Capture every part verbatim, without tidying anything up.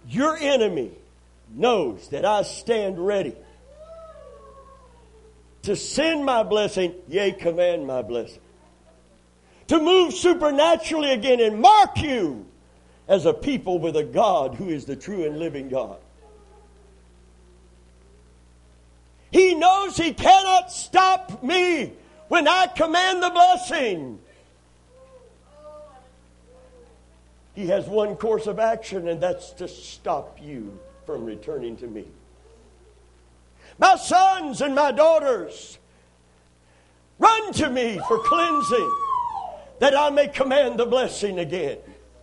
Your enemy knows that I stand ready to send my blessing, yea, command my blessing. To move supernaturally again and mark you as a people with a God who is the true and living God. He knows he cannot stop me when I command the blessing. He has one course of action, and that's to stop you from returning to me. My sons and my daughters, run to me for cleansing, that I may command the blessing again.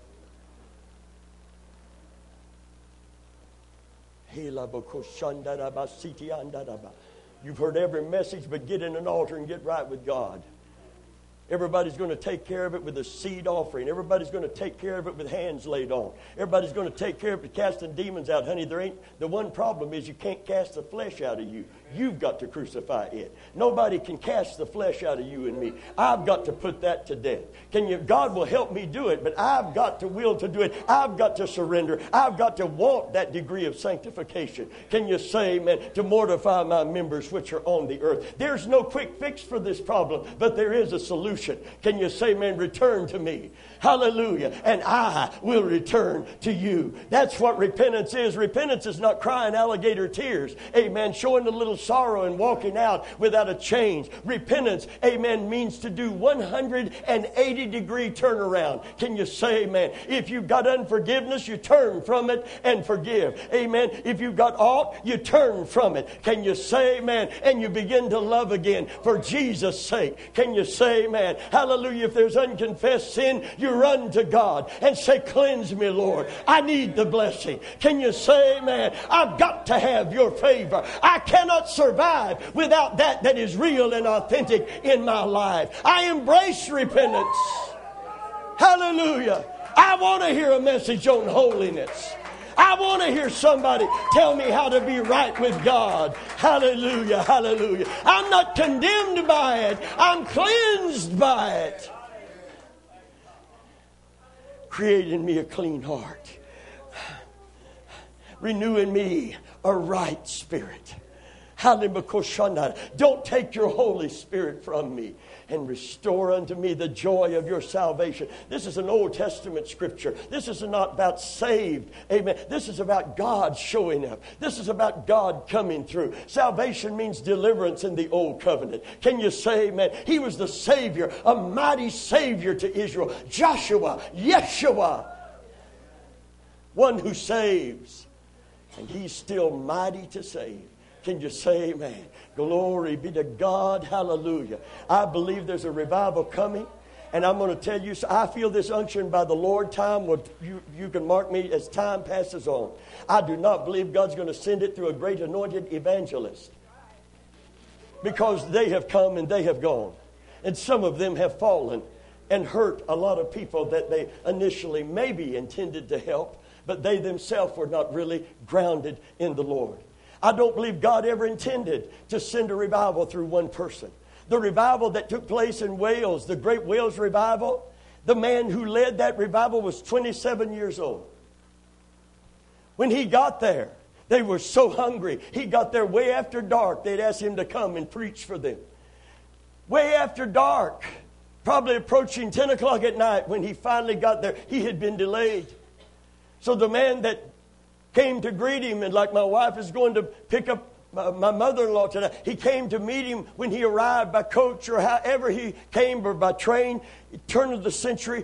You've heard every message, but get in an altar and get right with God. Everybody's going to take care of it with a seed offering. Everybody's going to take care of it with hands laid on. Everybody's going to take care of it with casting demons out. Honey, there ain't, the one problem is you can't cast the flesh out of you. You've got to crucify it. Nobody can cast the flesh out of you and me. I've got to put that to death. Can you? God will help me do it, but I've got to will to do it. I've got to surrender. I've got to want that degree of sanctification. Can you say, man, to mortify my members which are on the earth? There's no quick fix for this problem, but there is a solution. Can you say, man, return to me? Hallelujah. And I will return to you. That's what repentance is. Repentance is not crying alligator tears. Amen. Showing a little sorrow and walking out without a change. Repentance, amen, means to do one hundred eighty degree turnaround. Can you say, amen? If you've got unforgiveness, you turn from it and forgive. Amen. If you've got aught, you turn from it. Can you say, amen? And you begin to love again for Jesus' sake. Can you say, amen? Hallelujah. If there's unconfessed sin, you run to God and say, cleanse me, Lord. I need the blessing. Can you say, amen? I've got to have your favor. I cannot survive without that that is real and authentic in my life. I embrace repentance. Hallelujah. I want to hear a message on holiness. I want to hear somebody tell me how to be right with God. Hallelujah, hallelujah. I'm not condemned by it. I'm cleansed by it. Create in me a clean heart. Renew in me a right spirit. Don't take your Holy Spirit from me, and restore unto me the joy of your salvation. This is an Old Testament scripture. This is not about saved. Amen. This is about God showing up. This is about God coming through. Salvation means deliverance in the Old Covenant. Can you say, amen? He was the Savior, a mighty Savior to Israel. Joshua, Yeshua, one who saves. And he's still mighty to save. Can you say amen? Glory be to God. Hallelujah. I believe there's a revival coming. And I'm going to tell you, I feel this unction by the Lord. Time, will, you, you can mark me as time passes on. I do not believe God's going to send it through a great anointed evangelist. Because they have come and they have gone. And some of them have fallen and hurt a lot of people that they initially maybe intended to help. But they themselves were not really grounded in the Lord. I don't believe God ever intended to send a revival through one person. The revival that took place in Wales, the Great Wales Revival, the man who led that revival was twenty-seven years old. When he got there, they were so hungry. He got there way after dark. They'd asked him to come and preach for them. Way after dark, probably approaching ten o'clock at night, when he finally got there, he had been delayed. So the man that came to greet him, and like my wife is going to pick up my mother-in-law tonight, he came to meet him when he arrived by coach or however he came, or by train, turn of the century.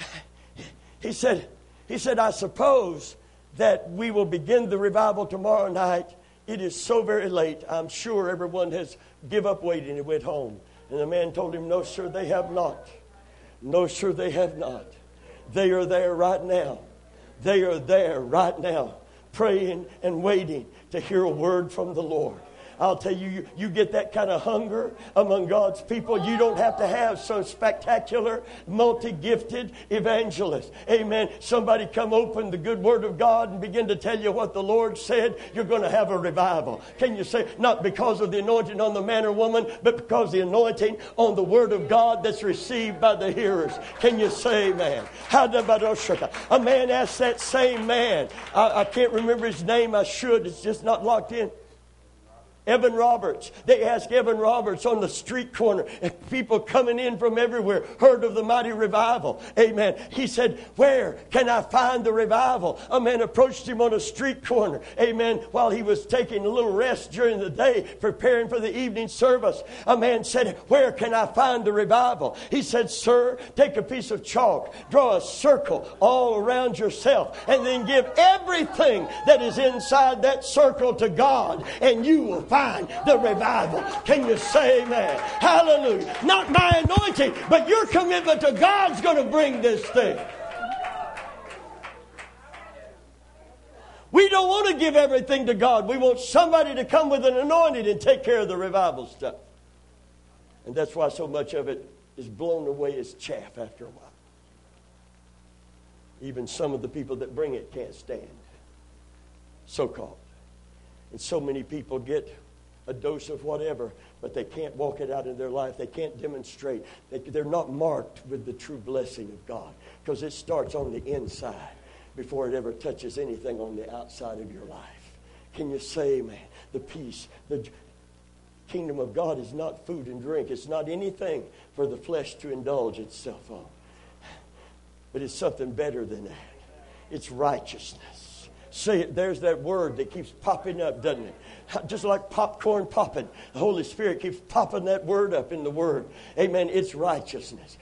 He said, he said, I suppose that we will begin the revival tomorrow night. It is so very late. I'm sure everyone has give up waiting and went home. And the man told him, no, sir, they have not. No, sir, they have not. They are there right now. They are there right now, praying and waiting to hear a word from the Lord. I'll tell you, you, you get that kind of hunger among God's people. You don't have to have some spectacular, multi-gifted evangelist. Amen. Somebody come open the good word of God and begin to tell you what the Lord said. You're going to have a revival. Can you say, not because of the anointing on the man or woman, but because the anointing on the word of God that's received by the hearers. Can you say, man? A man asked that same man. I, I can't remember his name. I should. It's just not locked in. Evan Roberts. They asked Evan Roberts on the street corner, and people coming in from everywhere heard of the mighty revival. Amen. He said, where can I find the revival? A man approached him on a street corner. Amen. While he was taking a little rest during the day, preparing for the evening service. A man said, where can I find the revival? He said, sir, take a piece of chalk, draw a circle all around yourself, and then give everything that is inside that circle to God, and you will find Find the revival. Can you say amen? Hallelujah. Not my anointing, but your commitment to God's going to bring this thing. We don't want to give everything to God. We want somebody to come with an anointing and take care of the revival stuff. And that's why so much of it is blown away as chaff after a while. Even some of the people that bring it can't stand. So-called. And so many people get a dose of whatever, but they can't walk it out in their life. They can't demonstrate. They, they're not marked with the true blessing of God, because it starts on the inside before it ever touches anything on the outside of your life. Can you say, man, the peace, the kingdom of God is not food and drink. It's not anything for the flesh to indulge itself on. But it's something better than that. It's righteousness. Say it. There's that word that keeps popping up, doesn't it? Just like popcorn popping. The Holy Spirit keeps popping that word up in the word. Amen. It's righteousness.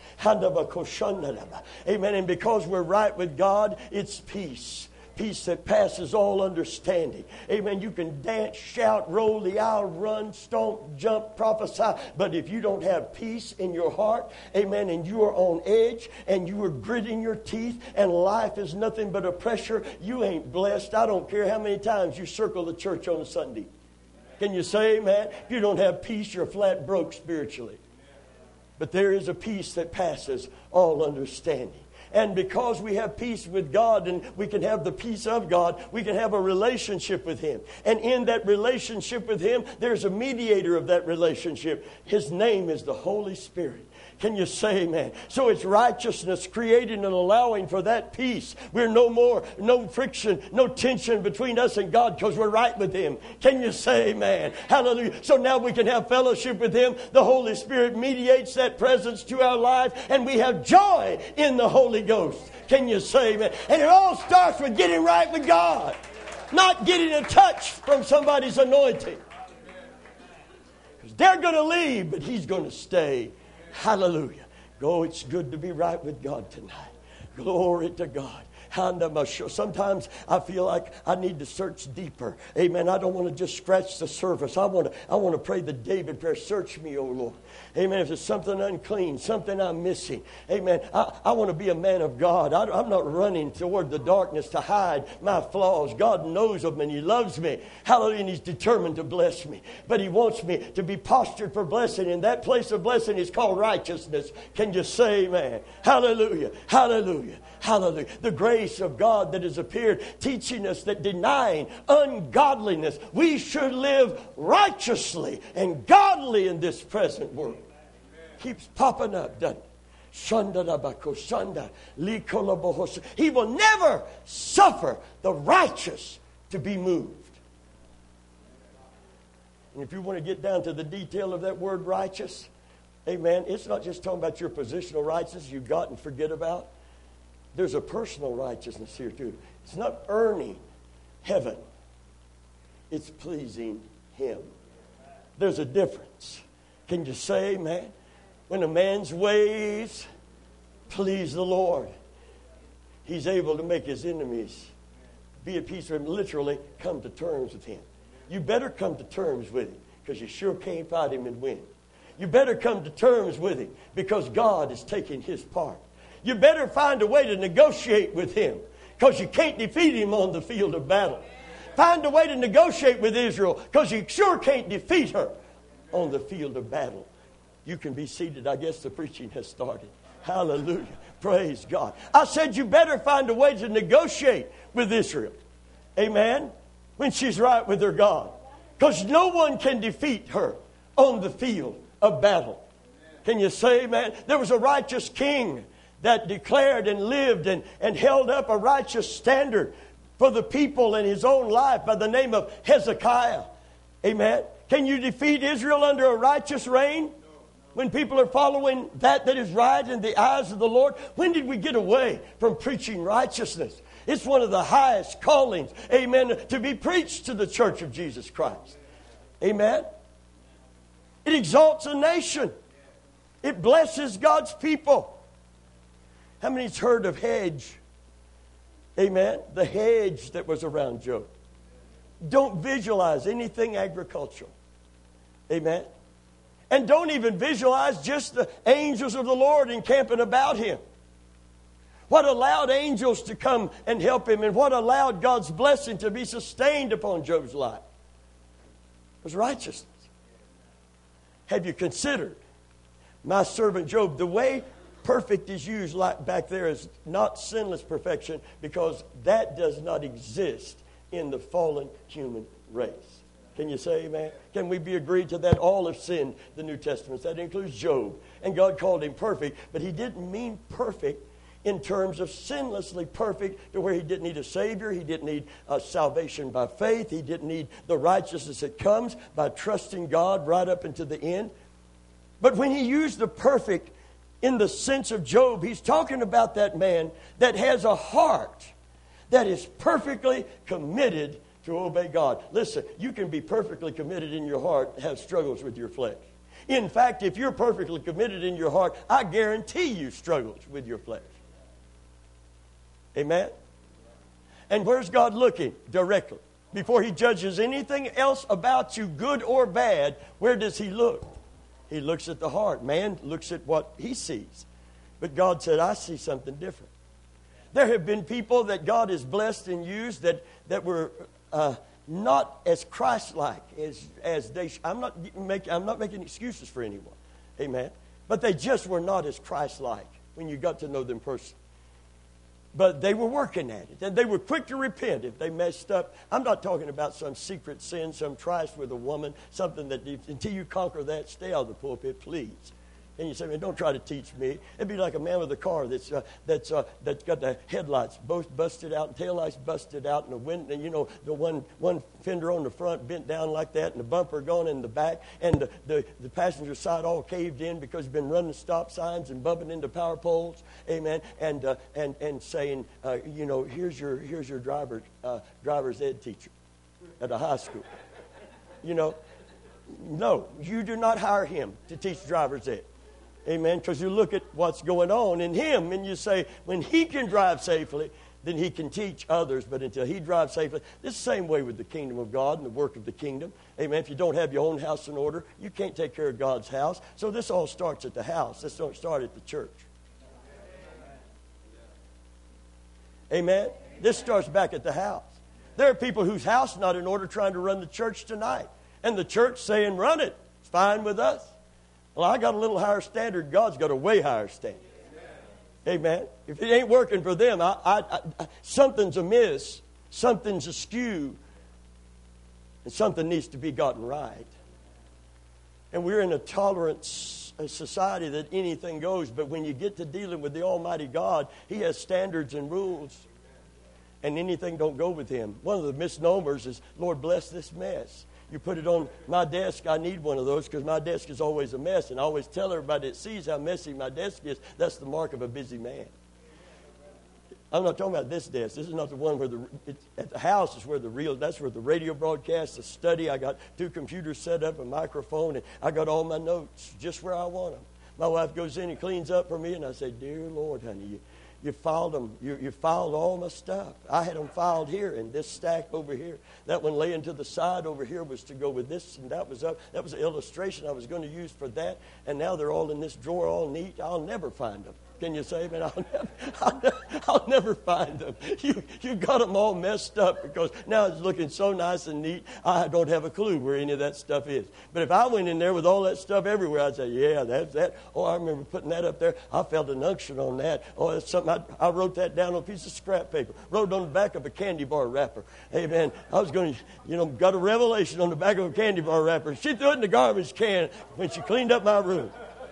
Amen. And because we're right with God, it's peace. Peace that passes all understanding. Amen. You can dance, shout, roll the aisle, run, stomp, jump, prophesy. But if you don't have peace in your heart, amen, and you are on edge and you are gritting your teeth and life is nothing but a pressure, you ain't blessed. I don't care how many times you circle the church on a Sunday. Can you say amen? If you don't have peace, you're flat broke spiritually. But there is a peace that passes all understanding. And because we have peace with God and we can have the peace of God, we can have a relationship with Him. And in that relationship with Him, there's a mediator of that relationship. His name is the Holy Spirit. Can you say amen? So it's righteousness creating and allowing for that peace. We're no more, no friction, no tension between us and God because we're right with Him. Can you say amen? Hallelujah. So now we can have fellowship with Him. The Holy Spirit mediates that presence to our life and we have joy in the Holy Ghost. Can you say amen? And it all starts with getting right with God. Not getting a touch from somebody's anointing. Because they're going to leave, but He's going to stay. Hallelujah. Oh, it's good to be right with God tonight. Glory to God. Sometimes I feel like I need to search deeper. Amen. I don't want to just scratch the surface. I want to, I want to pray the David prayer. Search me, O Lord. Amen. If there's something unclean, something I'm missing. Amen. I, I want to be a man of God. I, I'm not running toward the darkness to hide my flaws. God knows them and He loves me. Hallelujah. And He's determined to bless me. But He wants me to be postured for blessing. And that place of blessing is called righteousness. Can you say amen? Hallelujah. Hallelujah. Hallelujah. The grace of God that has appeared, teaching us that denying ungodliness, we should live righteously and godly in this present world. Keeps popping up, doesn't it? He will never suffer the righteous to be moved. And if you want to get down to the detail of that word righteous, amen, it's not just talking about your positional righteousness you got and forget about. There's a personal righteousness here too. It's not earning heaven. It's pleasing Him. There's a difference. Can you say amen? When a man's ways please the Lord, he's able to make his enemies be at peace with him. Literally, come to terms with Him. You better come to terms with Him because you sure can't fight Him and win. You better come to terms with Him because God is taking His part. You better find a way to negotiate with Him because you can't defeat Him on the field of battle. Find a way to negotiate with Israel, because you sure can't defeat her on the field of battle. You can be seated. I guess the preaching has started. Hallelujah. Praise God. I said you better find a way to negotiate with Israel. Amen. When she's right with her God. Because no one can defeat her on the field of battle. Can you say amen? There was a righteous king that declared and lived and, and held up a righteous standard for the people in his own life by the name of Hezekiah. Amen. Can you defeat Israel under a righteous reign? When people are following that that is right in the eyes of the Lord? When did we get away from preaching righteousness? It's one of the highest callings, amen, to be preached to the church of Jesus Christ. Amen. It exalts a nation. It blesses God's people. How many's heard of hedge? Amen. The hedge that was around Job. Don't visualize anything agricultural. Amen. And don't even visualize just the angels of the Lord encamping about him. What allowed angels to come and help him, and what allowed God's blessing to be sustained upon Job's life was righteousness. Have you considered my servant Job? The way perfect is used like back there is not sinless perfection, because that does not exist in the fallen human race. Can you say amen? Can we be agreed to that? All have sinned, the New Testament. That includes Job. And God called him perfect, but he didn't mean perfect in terms of sinlessly perfect to where he didn't need a Savior. He didn't need uh, salvation by faith. He didn't need the righteousness that comes by trusting God right up into the end. But when he used the perfect in the sense of Job, he's talking about that man that has a heart that is perfectly committed to obey God. Listen, you can be perfectly committed in your heart and have struggles with your flesh. In fact, if you're perfectly committed in your heart, I guarantee you struggles with your flesh. Amen? And where's God looking? Directly. Before he judges anything else about you, good or bad, where does he look? He looks at the heart. Man looks at what he sees. But God said, I see something different. There have been people that God has blessed and used that, that were uh, not as Christ-like as, as they sh- I'm not making I'm not making excuses for anyone. Amen. But they just were not as Christ-like when you got to know them personally. But they were working at it. And they were quick to repent if they messed up. I'm not talking about some secret sin, some tryst with a woman, something that until you conquer that, stay out of the pulpit, please. And you say, man, don't try to teach me. It'd be like a man with a car that's uh, that's uh, that's got the headlights both busted out and taillights busted out, and the wind, and you know, the one one fender on the front bent down like that, and the bumper gone in the back, and the, the, the passenger side all caved in because you've been running stop signs and bumping into power poles. Amen. And uh, and and saying, uh, you know, here's your here's your driver uh, driver's ed teacher at a high school. You know, no, you do not hire him to teach driver's ed. Amen. Because you look at what's going on in him and you say, when he can drive safely, then he can teach others. But until he drives safely, it's the same way with the kingdom of God and the work of the kingdom. Amen. If you don't have your own house in order, you can't take care of God's house. So this all starts at the house. This don't start at the church. Amen. This starts back at the house. There are people whose house is not in order trying to run the church tonight. And the church saying, run it. It's fine with us. Well, I got a little higher standard. God's got a way higher standard. Amen. Amen. If it ain't working for them, I, I, I, something's amiss. Something's askew. And something needs to be gotten right. And we're in a tolerant society that anything goes. But when you get to dealing with the Almighty God, He has standards and rules. And anything don't go with Him. One of the misnomers is, Lord, bless this mess. You put it on my desk, I need one of those because my desk is always a mess. And I always tell everybody that sees how messy my desk is, that's the mark of a busy man. I'm not talking about this desk. This is not the one where the, it's, at the house is where the real, that's where the radio broadcasts, the study. I got two computers set up, a microphone, and I got all my notes just where I want them. My wife goes in and cleans up for me, and I say, dear Lord, honey, you, you filed them. You, you filed all my stuff. I had them filed here in this stack over here. That one laying to the side over here was to go with this, and that was up. That was an illustration I was going to use for that, and now they're all in this drawer, all neat. I'll never find them. Can you say, man, I'll never, I'll never, I'll never find them. You, you got them all messed up because now it's looking so nice and neat, I don't have a clue where any of that stuff is. But if I went in there with all that stuff everywhere, I'd say, yeah, that's that. Oh, I remember putting that up there. I felt an unction on that. Oh, that's something. I, I wrote that down on a piece of scrap paper. Wrote it on the back of a candy bar wrapper. Amen. I was going to, you know, got a revelation on the back of a candy bar wrapper. She threw it in the garbage can when she cleaned up my room.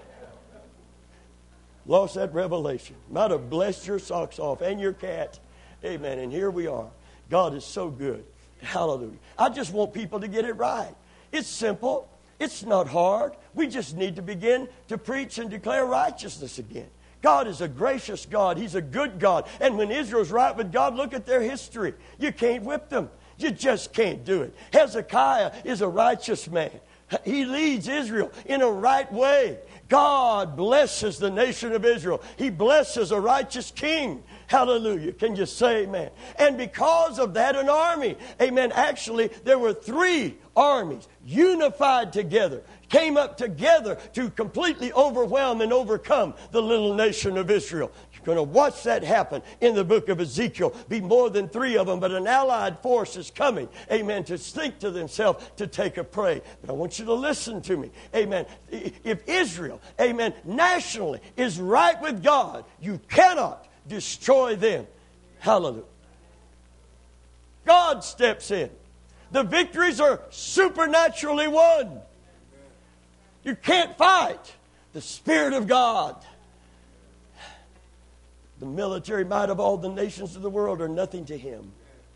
Lost that revelation. Might have blessed your socks off and your cat. Amen. And here we are. God is so good. Hallelujah. I just want people to get it right. It's simple. It's not hard. We just need to begin to preach and declare righteousness again. God is a gracious God. He's a good God. And when Israel's right with God, look at their history. You can't whip them. You just can't do it. Hezekiah is a righteous man. He leads Israel in a right way. God blesses the nation of Israel. He blesses a righteous king. Hallelujah. Can you say amen? And because of that, an army. Amen. Actually, there were three armies unified together, came up together to completely overwhelm and overcome the little nation of Israel. You're going to watch that happen in the book of Ezekiel. Be more than three of them, but an allied force is coming, amen, to think to themselves to take a prey. But I want you to listen to me, amen. If Israel, amen, nationally is right with God, you cannot destroy them. Hallelujah. God steps in. The victories are supernaturally won. You can't fight the Spirit of God. The military might of all the nations of the world are nothing to him.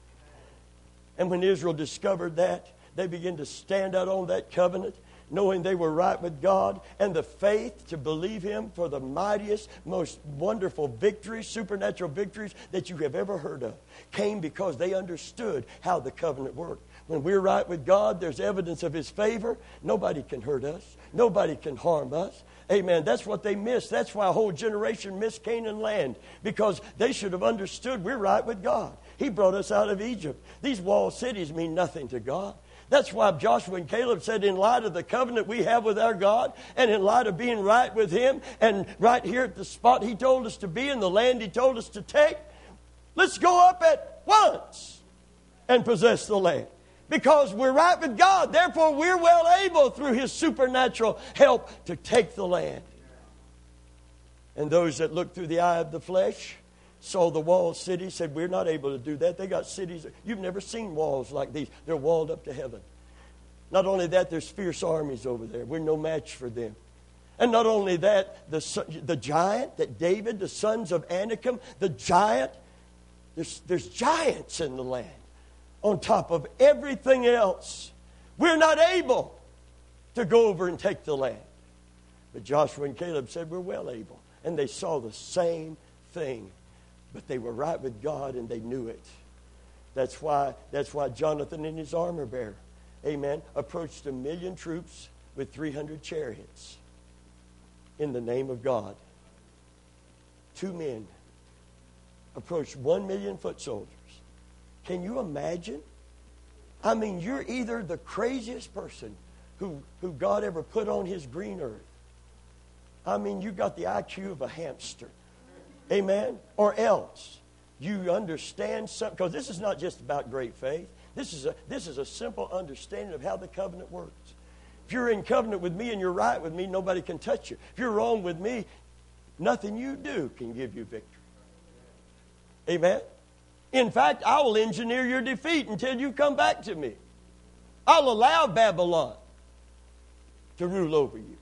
And when Israel discovered that, they began to stand out on that covenant, knowing they were right with God, and the faith to believe him for the mightiest, most wonderful victories, supernatural victories that you have ever heard of, came because they understood how the covenant worked. When we're right with God, there's evidence of his favor. Nobody can hurt us. Nobody can harm us. Amen. That's what they missed. That's why a whole generation missed Canaan land, because they should have understood we're right with God. He brought us out of Egypt. These walled cities mean nothing to God. That's why Joshua and Caleb said, in light of the covenant we have with our God, and in light of being right with him, and right here at the spot he told us to be, in the land he told us to take, let's go up at once and possess the land. Because we're right with God. Therefore, we're well able through his supernatural help to take the land. And those that looked through the eye of the flesh saw the walled city, said, we're not able to do that. They got cities. You've never seen walls like these. They're walled up to heaven. Not only that, there's fierce armies over there. We're no match for them. And not only that, the, the giant, that David, the sons of Anakim, the giant, there's, there's giants in the land. On top of everything else, we're not able to go over and take the land. But Joshua and Caleb said we're well able. And they saw the same thing. But they were right with God and they knew it. That's why, that's why Jonathan and his armor bearer, amen, approached a million troops with three hundred chariots in the name of God. Two men approached one million foot soldiers. Can you imagine? I mean, you're either the craziest person who, who God ever put on his green earth. I mean, you got the I Q of a hamster. Amen? Or else you understand something. Because this is not just about great faith. This is a, this is a simple understanding of how the covenant works. If you're in covenant with me and you're right with me, nobody can touch you. If you're wrong with me, nothing you do can give you victory. Amen? In fact, I will engineer your defeat until you come back to me. I'll allow Babylon to rule over you.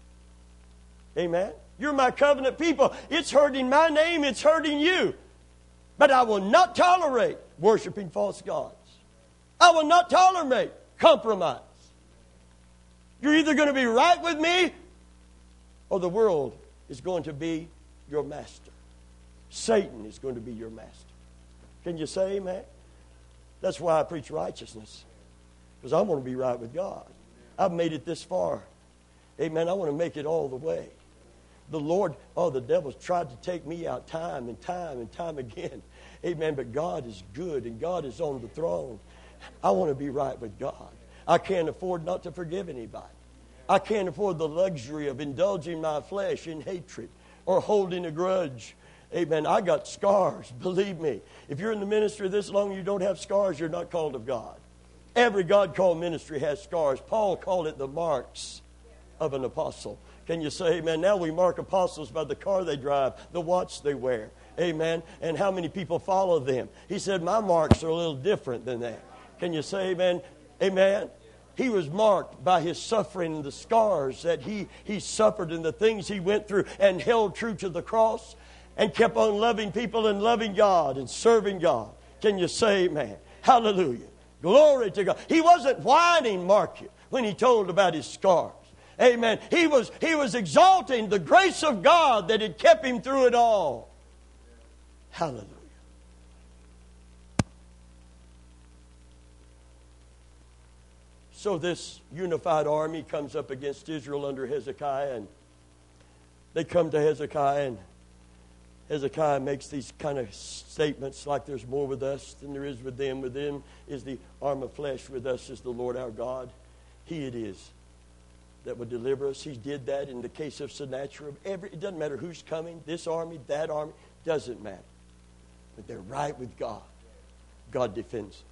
Amen? You're my covenant people. It's hurting my name. It's hurting you. But I will not tolerate worshiping false gods. I will not tolerate compromise. You're either going to be right with me or the world is going to be your master. Satan is going to be your master. Can you say amen? That's why I preach righteousness. Because I want to be right with God. I've made it this far. Amen. I want to make it all the way. The Lord, oh, the devil's tried to take me out time and time and time again. Amen. But God is good and God is on the throne. I want to be right with God. I can't afford not to forgive anybody. I can't afford the luxury of indulging my flesh in hatred, or holding a grudge. Amen. I got scars. Believe me. If you're in the ministry this long and you don't have scars, you're not called of God. Every God-called ministry has scars. Paul called it the marks of an apostle. Can you say amen? Now we mark apostles by the car they drive, the watch they wear. Amen. And how many people follow them. He said, my marks are a little different than that. Can you say amen? Amen. He was marked by his suffering and the scars that he, he suffered and the things he went through, and held true to the cross and kept on loving people and loving God and serving God. Can you say amen? Hallelujah. Glory to God. He wasn't whining, mark you, when he told about his scars. Amen. He was, he was exalting the grace of God that had kept him through it all. Hallelujah. So this unified army comes up against Israel under Hezekiah, and they come to Hezekiah, and Hezekiah makes these kind of statements like there's more with us than there is with them. With them is the arm of flesh. With us is the Lord our God. He it is that would deliver us. He did that in the case of Sennacherib. Every, it doesn't matter who's coming, this army, that army, doesn't matter. But they're right with God. God defends them.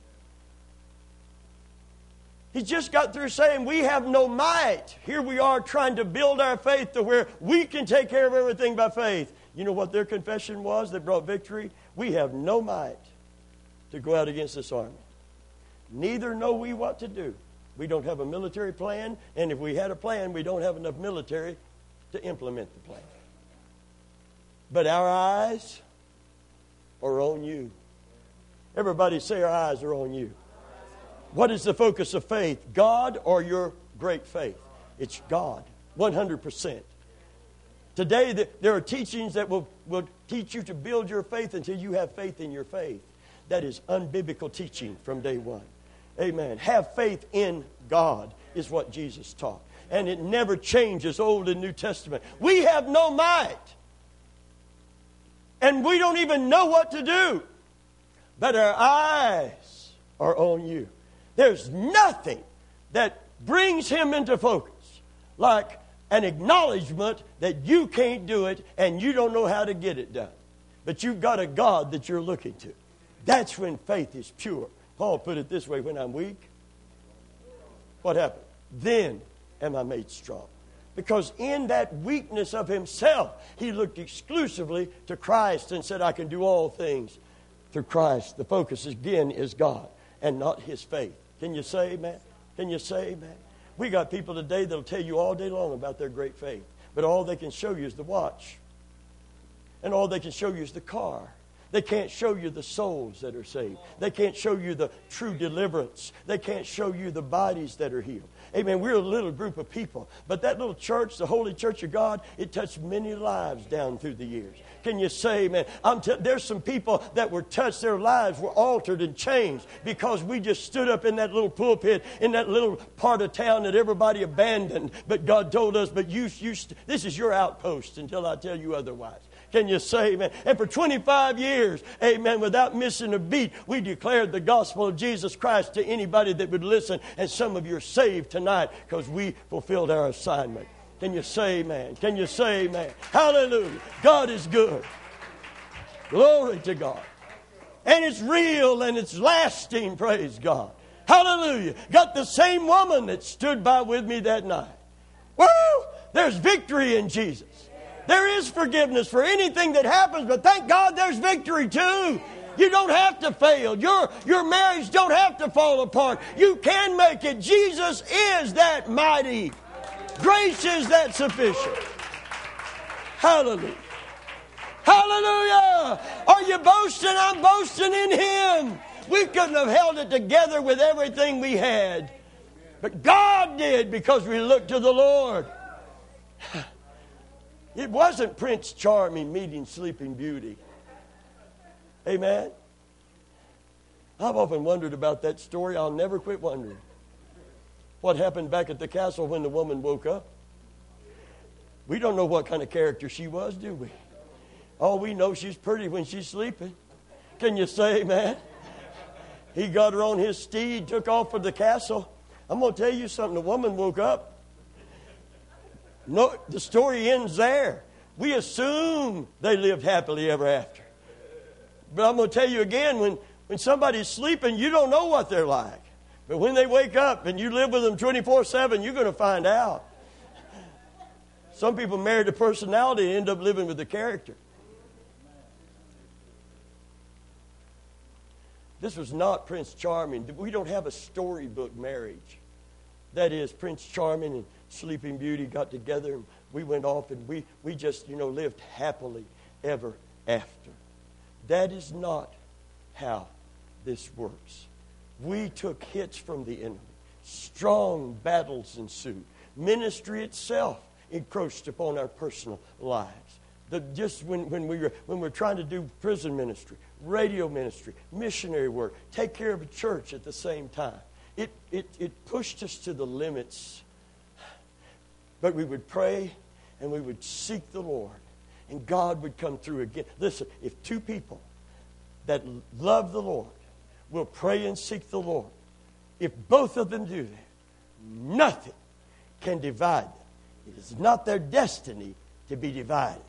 He just got through saying we have no might. Here we are trying to build our faith to where we can take care of everything by faith. You know what their confession was that brought victory? We have no might to go out against this army. Neither know we what to do. We don't have a military plan, and if we had a plan, we don't have enough military to implement the plan. But our eyes are on you. Everybody say our eyes are on you. What is the focus of faith? God or your great faith? It's God, one hundred percent. Today, there are teachings that will, will teach you to build your faith until you have faith in your faith. That is unbiblical teaching from day one. Amen. Have faith in God is what Jesus taught. And it never changes, Old and New Testament. We have no might. And we don't even know what to do. But our eyes are on you. There's nothing that brings him into focus like an acknowledgement that you can't do it and you don't know how to get it done. But you've got a God that you're looking to. That's when faith is pure. Paul put it this way, when I'm weak, what happened? Then am I made strong. Because in that weakness of himself, he looked exclusively to Christ and said, I can do all things through Christ. The focus again is God and not his faith. Can you say amen? Can you say amen? We got people today that'll tell you all day long about their great faith. But all they can show you is the watch. And all they can show you is the car. They can't show you the souls that are saved. They can't show you the true deliverance. They can't show you the bodies that are healed. Amen. We're a little group of people. But that little church, the Holy Church of God, it touched many lives down through the years. Can you say, man, I'm t- there's some people that were touched, their lives were altered and changed because we just stood up in that little pulpit in that little part of town that everybody abandoned. But God told us, but you, you st- this is your outpost until I tell you otherwise. Can you say amen? And for twenty-five years, amen, without missing a beat, we declared the gospel of Jesus Christ to anybody that would listen. And some of you are saved tonight because we fulfilled our assignment. Can you say amen? Can you say amen? Hallelujah. God is good. Glory to God. And it's real and it's lasting, praise God. Hallelujah. Got the same woman that stood by with me that night. Woo! There's victory in Jesus. There is forgiveness for anything that happens, but thank God there's victory too. You don't have to fail. Your, your marriage don't have to fall apart. You can make it. Jesus is that mighty. Grace is that sufficient. Hallelujah. Hallelujah. Are you boasting? I'm boasting in Him. We couldn't have held it together with everything we had. But God did because we looked to the Lord. It wasn't Prince Charming meeting Sleeping Beauty. Amen. I've often wondered about that story. I'll never quit wondering. What happened back at the castle when the woman woke up? We don't know what kind of character she was, do we? All we know, she's pretty when she's sleeping. Can you say amen? He got her on his steed, took off for the castle. I'm going to tell you something. The woman woke up. No, the story ends there. We assume they lived happily ever after. But I'm going to tell you again, when, when somebody's sleeping, you don't know what they're like. But when they wake up and you live with them twenty-four seven, you're going to find out. Some people marry the personality and end up living with the character. This was not Prince Charming. We don't have a storybook marriage. That is, Prince Charming and Sleeping Beauty got together and we went off and we, we just, you know, lived happily ever after. That is not how this works. We took hits from the enemy. Strong battles ensued. Ministry itself encroached upon our personal lives. The, just when, when, we were, when we were trying to do prison ministry, radio ministry, missionary work, take care of a church at the same time, it, it, it pushed us to the limits. But we would pray and we would seek the Lord, and God would come through again. Listen, if two people that love the Lord will pray and seek the Lord, if both of them do that, nothing can divide them. It is not their destiny to be divided.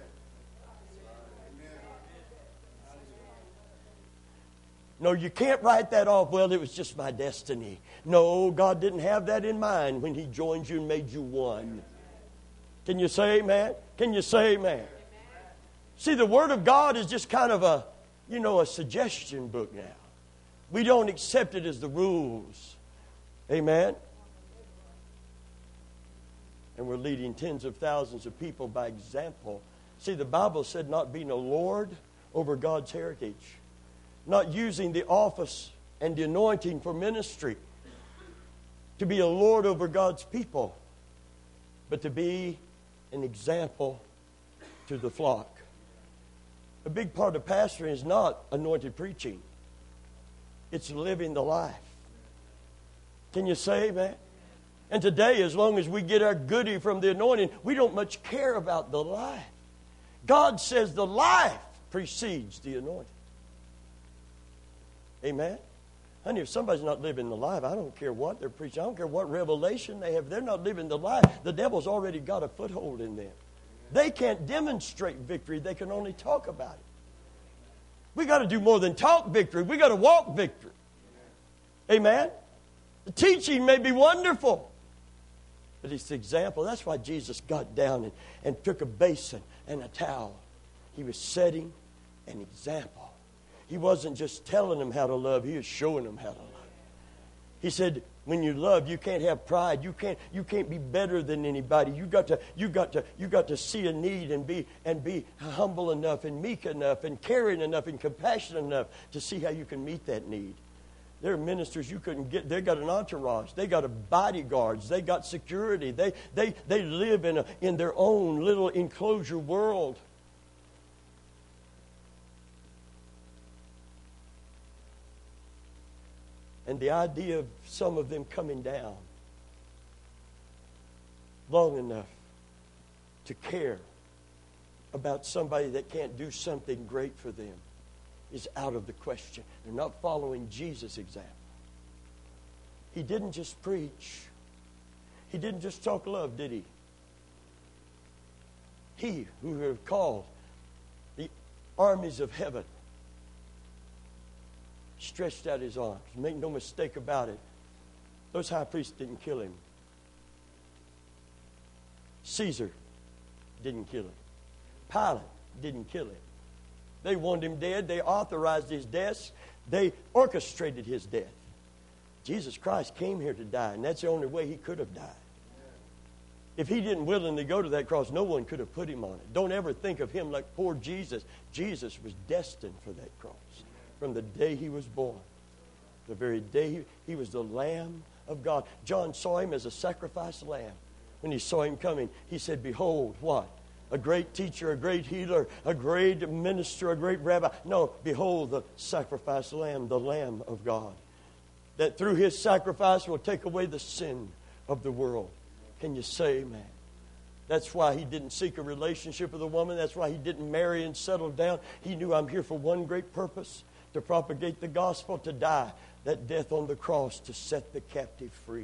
No, you can't write that off. Well, it was just my destiny. No, God didn't have that in mind when He joined you and made you one. Can you say amen? Can you say amen? Amen. See, the Word of God is just kind of a, you know, a suggestion book now. We don't accept it as the rules. Amen? And we're leading tens of thousands of people by example. See, the Bible said not being a lord over God's heritage. Not using the office and the anointing for ministry to be a lord over God's people, but to be an example to the flock. A big part of pastoring is not anointed preaching. It's living the life. Can you say amen? And today, as long as we get our goodie from the anointing, we don't much care about the life. God says the life precedes the anointing. Amen? Honey, if somebody's not living the life, I don't care what they're preaching. I don't care what revelation they have. They're not living the life. The devil's already got a foothold in them. They can't demonstrate victory. They can only talk about it. We got to do more than talk victory. We got to walk victory. Amen? The teaching may be wonderful, but it's the example. That's why Jesus got down and, and took a basin and a towel. He was setting an example. He wasn't just telling them how to love. He was showing them how to love. He said, when you love, you can't have pride. You can't, you can't be better than anybody. You got to, you got to, you got to see a need and be, and be humble enough and meek enough and caring enough and compassionate enough to see how you can meet that need. There are ministers you couldn't get. They got an entourage. They got a bodyguards. They got security. They, they, they live in a, in their own little enclosure world. And the idea of some of them coming down long enough to care about somebody that can't do something great for them is out of the question. They're not following Jesus' example. He didn't just preach. He didn't just talk love, did he? He who have called the armies of heaven stretched out his arms. Make no mistake about it. Those high priests didn't kill him. Caesar didn't kill him. Pilate didn't kill him. They wanted him dead. They authorized his death. They orchestrated his death. Jesus Christ came here to die, and that's the only way he could have died. If he didn't willingly go to that cross, no one could have put him on it. Don't ever think of him like poor Jesus. Jesus was destined for that cross. From the day he was born, the very day he, he was the Lamb of God. John saw him as a sacrificed lamb. When he saw him coming, he said, behold, what? A great teacher, a great healer, a great minister, a great rabbi. No, behold the sacrificed lamb, the Lamb of God. That through his sacrifice will take away the sin of the world. Can you say amen? That's why he didn't seek a relationship with a woman. That's why he didn't marry and settle down. He knew, I'm here for one great purpose. To propagate the gospel, to die that death on the cross, to set the captive free.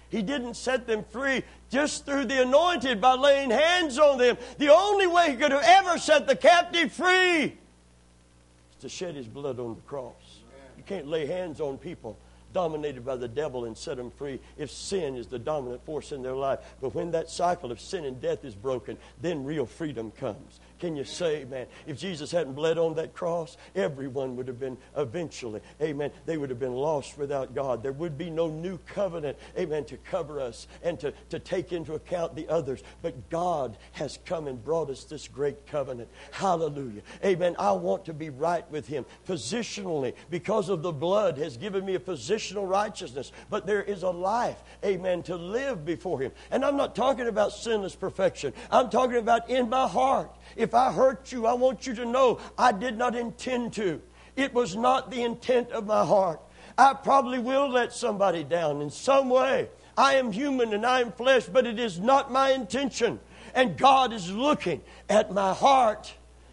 He didn't set them free just through the anointed by laying hands on them. The only way He could have ever set the captive free is to shed His blood on the cross. You can't lay hands on people dominated by the devil and set them free if sin is the dominant force in their life. But when that cycle of sin and death is broken, then real freedom comes. Can you say, man, if Jesus hadn't bled on that cross, everyone would have been eventually, amen, they would have been lost without God. There would be no new covenant, amen, to cover us and to, to take into account the others. But God has come and brought us this great covenant. Hallelujah. Amen. I want to be right with Him positionally because of the blood has given me a positional righteousness. But there is a life, amen, to live before Him. And I'm not talking about sinless perfection. I'm talking about in my heart. If I hurt you, I want you to know I did not intend to. It was not the intent of my heart. I probably will let somebody down in some way. I am human and I am flesh, but it is not my intention. And God is looking at my heart.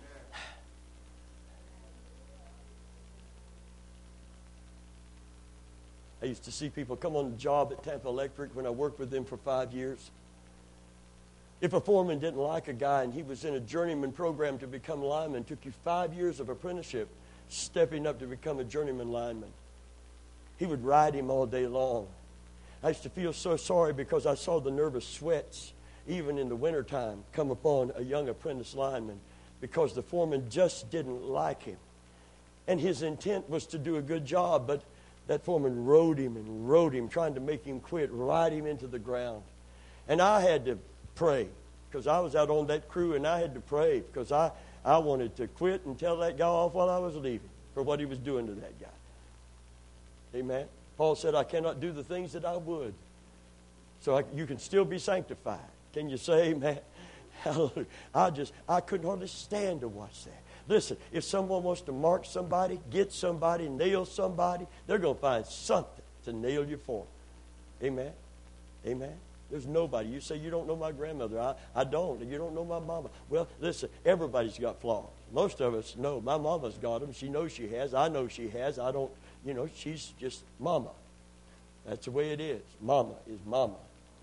I used to see people come on the job at Tampa Electric when I worked with them for five years. If a foreman didn't like a guy and he was in a journeyman program to become a lineman, it took you five years of apprenticeship stepping up to become a journeyman lineman. He would ride him all day long. I used to feel so sorry because I saw the nervous sweats, even in the wintertime, come upon a young apprentice lineman because the foreman just didn't like him. And his intent was to do a good job, but that foreman rode him and rode him, trying to make him quit, ride him into the ground. And I had to pray because I was out on that crew and I had to pray because I, I wanted to quit and tell that guy off while I was leaving for what he was doing to that guy. Amen. Paul said, I cannot do the things that I would. So I, you can still be sanctified. Can you say amen? Hallelujah. I just, I couldn't hardly stand to watch that. Listen, if someone wants to mark somebody, get somebody, nail somebody, they're going to find something to nail you for. Amen. Amen. There's nobody. You say, you don't know my grandmother. I, I don't. You don't know my mama. Well, listen, everybody's got flaws. Most of us know. My mama's got them. She knows she has. I know she has. I don't, you know, she's just mama. That's the way it is. Mama is mama.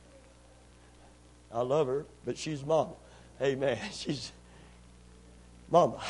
I love her, but she's mama. Amen. She's mama.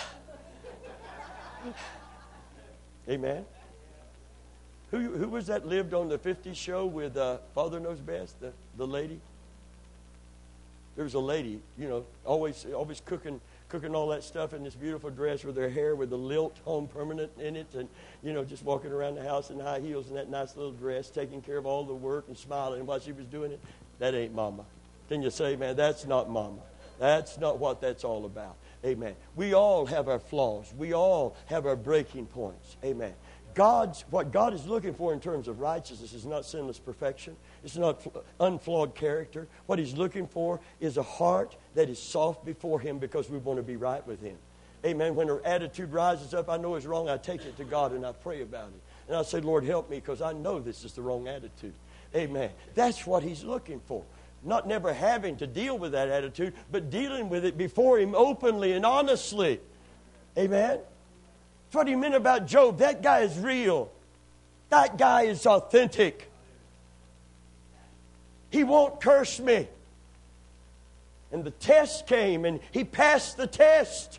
Amen. Who who was that lived on the fifties show with uh, Father Knows Best, the, the lady? There was a lady, you know, always always cooking cooking all that stuff in this beautiful dress with her hair with the lilt home permanent in it and, you know, just walking around the house in high heels in that nice little dress, taking care of all the work and smiling while she was doing it. That ain't mama. Can you say, man, that's not mama. That's not what that's all about. Amen. We all have our flaws. We all have our breaking points. Amen. God's, what God is looking for in terms of righteousness is not sinless perfection. It's not unflawed character. What He's looking for is a heart that is soft before Him because we want to be right with Him. Amen. When our attitude rises up, I know it's wrong, I take it to God and I pray about it. And I say, Lord, help me because I know this is the wrong attitude. Amen. That's what He's looking for. Not never having to deal with that attitude, but dealing with it before Him openly and honestly. Amen. That's what He meant about Job. That guy is real. That guy is authentic. He won't curse me. And the test came and he passed the test.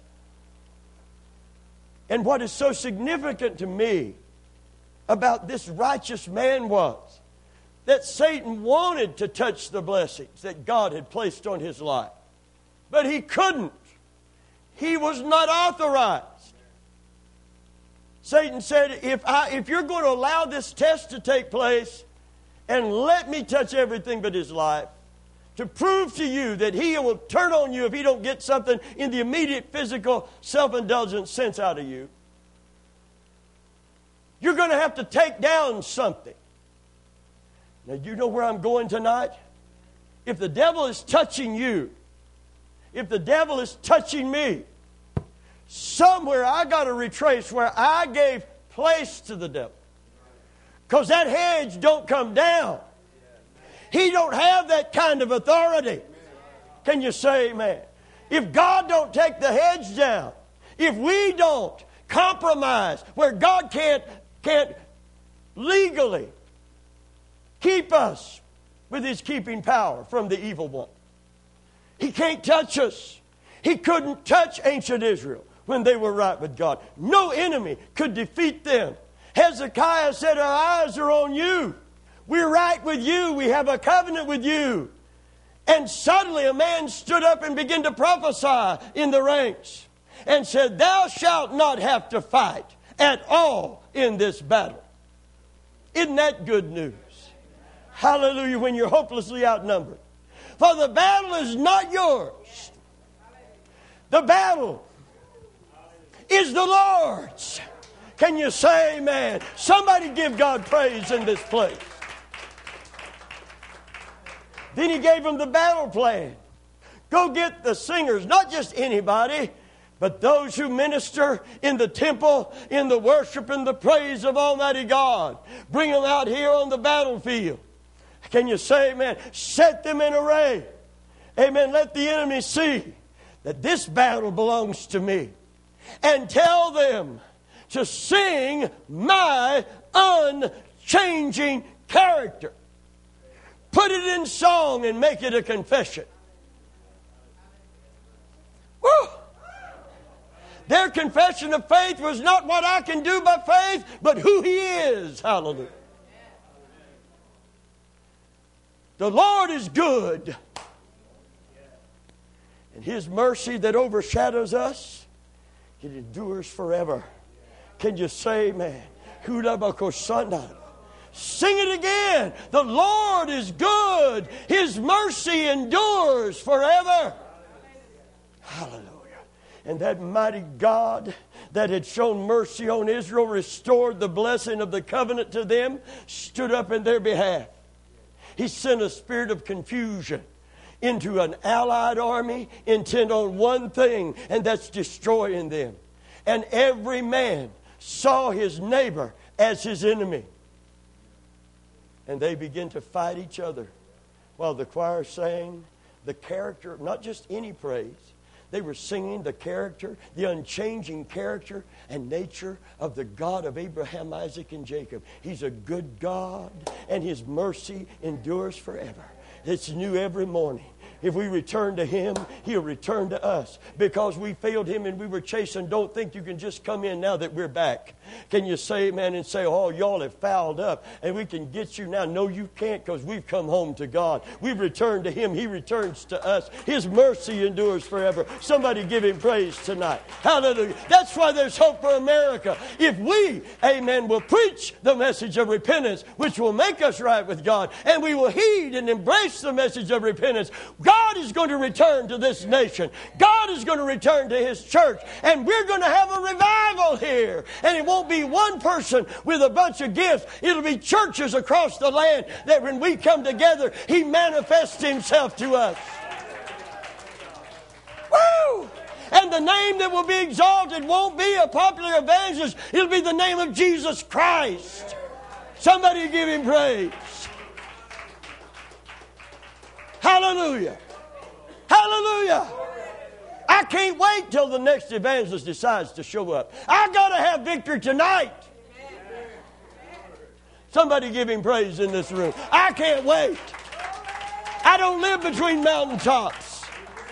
And what is so significant to me about this righteous man was that Satan wanted to touch the blessings that God had placed on his life. But he couldn't. He was not authorized. Satan said, if, I, if you're going to allow this test to take place and let me touch everything but his life, to prove to you that he will turn on you if he don't get something in the immediate physical self-indulgent sense out of you, you're going to have to take down something. Now, you know where I'm going tonight? If the devil is touching you, if the devil is touching me, somewhere I got to retrace where I gave place to the devil. Because that hedge don't come down. He don't have that kind of authority. Can you say amen? If God don't take the hedge down, if we don't compromise where God can't, can't legally keep us with his keeping power from the evil one. He can't touch us. He couldn't touch ancient Israel when they were right with God. No enemy could defeat them. Hezekiah said, our eyes are on you. We're right with you. We have a covenant with you. And suddenly a man stood up and began to prophesy in the ranks and said, thou shalt not have to fight at all in this battle. Isn't that good news? Hallelujah, when you're hopelessly outnumbered. For the battle is not yours. The battle is the Lord's. Can you say amen? Somebody give God praise in this place. Then he gave them the battle plan. Go get the singers, not just anybody, but those who minister in the temple, in the worship and the praise of Almighty God. Bring them out here on the battlefield. Can you say amen? Set them in array. Amen. Let the enemy see that this battle belongs to me. And tell them to sing my unchanging character. Put it in song and make it a confession. Woo! Their confession of faith was not what I can do by faith, but who He is. Hallelujah. The Lord is good. And His mercy that overshadows us, it endures forever. Can you say amen? Sing it again. The Lord is good. His mercy endures forever. Hallelujah. And that mighty God that had shown mercy on Israel, restored the blessing of the covenant to them, stood up in their behalf. He sent a spirit of confusion into an allied army intent on one thing, and that's destroying them. And every man saw his neighbor as his enemy. And they began to fight each other while the choir sang the character, not just any praise. They were singing the character, the unchanging character and nature of the God of Abraham, Isaac, and Jacob. He's a good God, and His mercy endures forever. It's new every morning. If we return to Him, He'll return to us. Because we failed Him and we were chasing, don't think you can just come in now that we're back. Can you say amen and say, oh, y'all have fouled up and we can get you now? No, you can't, because we've come home to God. We've returned to Him. He returns to us. His mercy endures forever. Somebody give Him praise tonight. Hallelujah. That's why there's hope for America. If we, amen, will preach the message of repentance, which will make us right with God, and we will heed and embrace the message of repentance, God is going to return to this nation. God is going to return to His church. And we're going to have a revival here. And it won't be one person with a bunch of gifts. It'll be churches across the land that when we come together, He manifests Himself to us. Woo! And the name that will be exalted won't be a popular evangelist. It'll be the name of Jesus Christ. Somebody give Him praise. Hallelujah. Hallelujah. I can't wait till the next evangelist decides to show up. I've got to have victory tonight. Somebody give Him praise in this room. I can't wait. I don't live between mountaintops.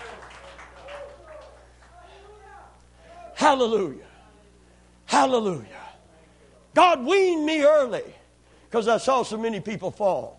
Hallelujah. Hallelujah. God weaned me early because I saw so many people fall.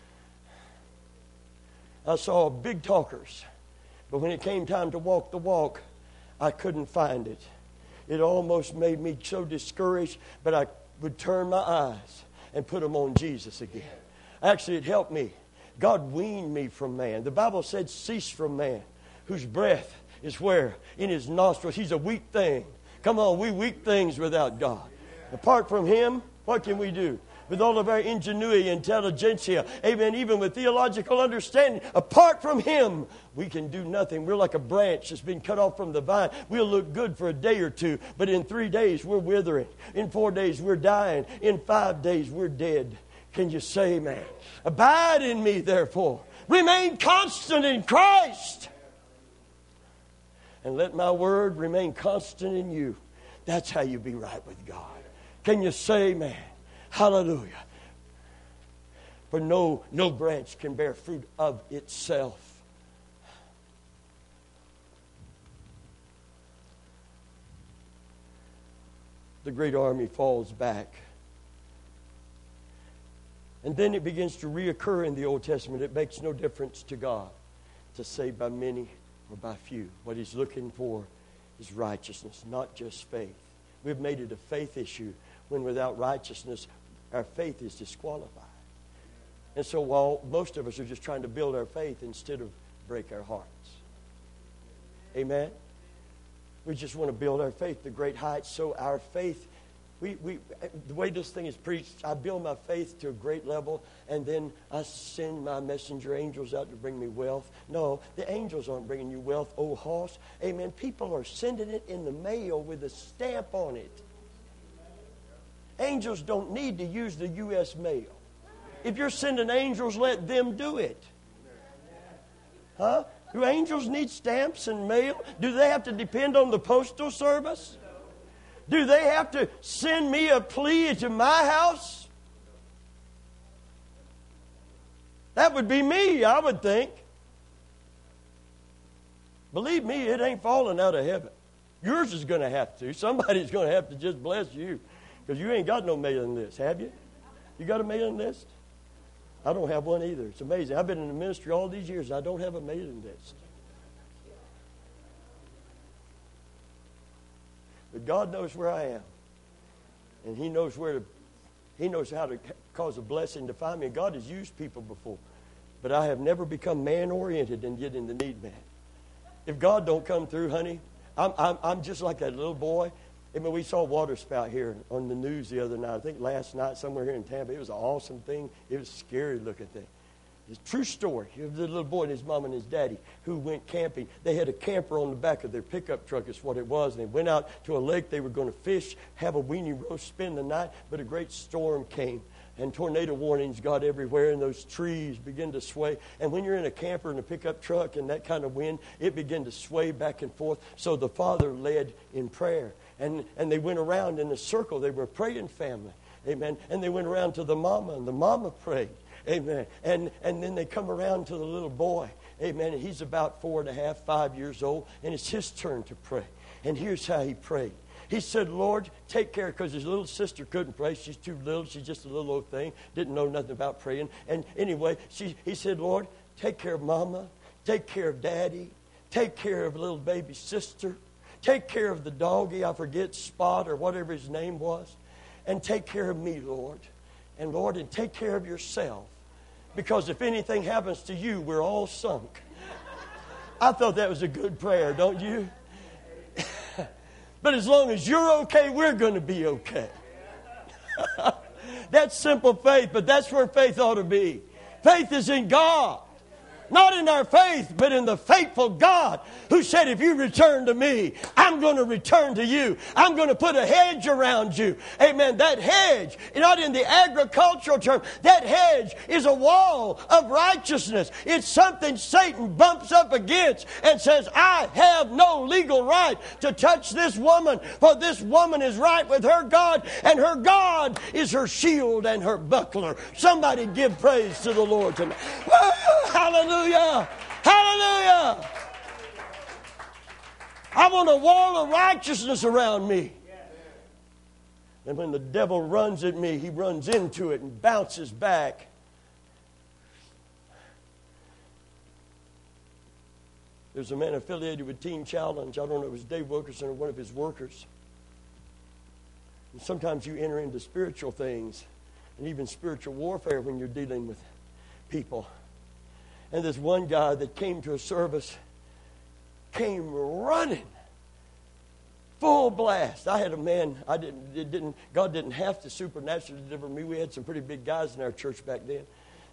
I saw big talkers. But when it came time to walk the walk, I couldn't find it. It almost made me so discouraged, but I would turn my eyes and put them on Jesus again. Actually, it helped me. God weaned me from man. The Bible said, cease from man, whose breath is where? In his nostrils. He's a weak thing. Come on, we weak things without God. Apart from Him, what can we do? With all of our ingenuity, intelligentsia, amen, even with theological understanding, apart from Him, we can do nothing. We're like a branch that's been cut off from the vine. We'll look good for a day or two, but in three days, we're withering. In four days, we're dying. In five days, we're dead. Can you say amen? Abide in me, therefore. Remain constant in Christ. And let my word remain constant in you. That's how you be right with God. Can you say amen? Hallelujah. For no, no branch can bear fruit of itself. The great army falls back. And then it begins to reoccur in the Old Testament. It makes no difference to God to save by many or by few. What He's looking for is righteousness, not just faith. We've made it a faith issue when without righteousness, our faith is disqualified. And so while most of us are just trying to build our faith instead of break our hearts. Amen? We just want to build our faith to great heights so our faith... We, we, the way this thing is preached, I build my faith to a great level, and then I send my messenger angels out to bring me wealth. No, the angels aren't bringing you wealth, oh hoss. Amen. People are sending it in the mail with a stamp on it. Angels don't need to use the U S mail. If you're sending angels, let them do it. Huh? Do angels need stamps and mail? Do they have to depend on the postal service? Do they have to send me a plea to my house? That would be me, I would think. Believe me, it ain't falling out of heaven. Yours is going to have to. Somebody's going to have to just bless you. Because you ain't got no mailing list, have you? You got a mailing list? I don't have one either. It's amazing. I've been in the ministry all these years. I don't have a mailing list. But God knows where I am. And He knows where to, He knows how to cause a blessing to find me. And God has used people before. But I have never become man-oriented and get in the need man. If God don't come through, honey, I'm, I'm, I'm just like that little boy. I mean, we saw a water spout here on the news the other night. I think last night somewhere here in Tampa. It was an awesome thing. It was a scary looking thing. It's a true story. It was a little boy and his mom and his daddy who went camping. They had a camper on the back of their pickup truck is what it was. And they went out to a lake. They were going to fish, have a weenie roast, spend the night. But a great storm came. And tornado warnings got everywhere. And those trees began to sway. And when you're in a camper in a pickup truck and that kind of wind, it began to sway back and forth. So the father led in prayer. And, and they went around in a circle. They were a praying family. Amen. And they went around to the mama. And the mama prayed. Amen. And and then they come around to the little boy. Amen. And he's about four and a half, five years old. And it's his turn to pray. And here's how he prayed. He said, Lord, take care, because his little sister couldn't pray. She's too little. She's just a little old thing. Didn't know nothing about praying. And anyway, she, he said, Lord, take care of Mama. Take care of Daddy. Take care of little baby sister. Take care of the doggy, I forget, Spot or whatever his name was. And take care of me, Lord. And Lord, and take care of yourself. Because if anything happens to you, we're all sunk. I thought that was a good prayer, don't you? But as long as you're okay, we're going to be okay. That's simple faith, but that's where faith ought to be. Faith is in God. Not in our faith, but in the faithful God who said, if you return to me, I'm going to return to you. I'm going to put a hedge around you. Amen. That hedge, not in the agricultural term, that hedge is a wall of righteousness. It's something Satan bumps up against and says, I have no legal right to touch this woman, for this woman is right with her God, and her God is her shield and her buckler. Somebody give praise to the Lord tonight. Woo! Hallelujah. Hallelujah! Hallelujah! I want a wall of righteousness around me. And when the devil runs at me, he runs into it and bounces back. There's a man affiliated with Teen Challenge. I don't know if it was Dave Wilkerson or one of his workers. And sometimes you enter into spiritual things and even spiritual warfare when you're dealing with people. And this one guy that came to a service came running, full blast. I had a man, I didn't, it didn't, God didn't have to supernaturally deliver me. We had some pretty big guys in our church back then.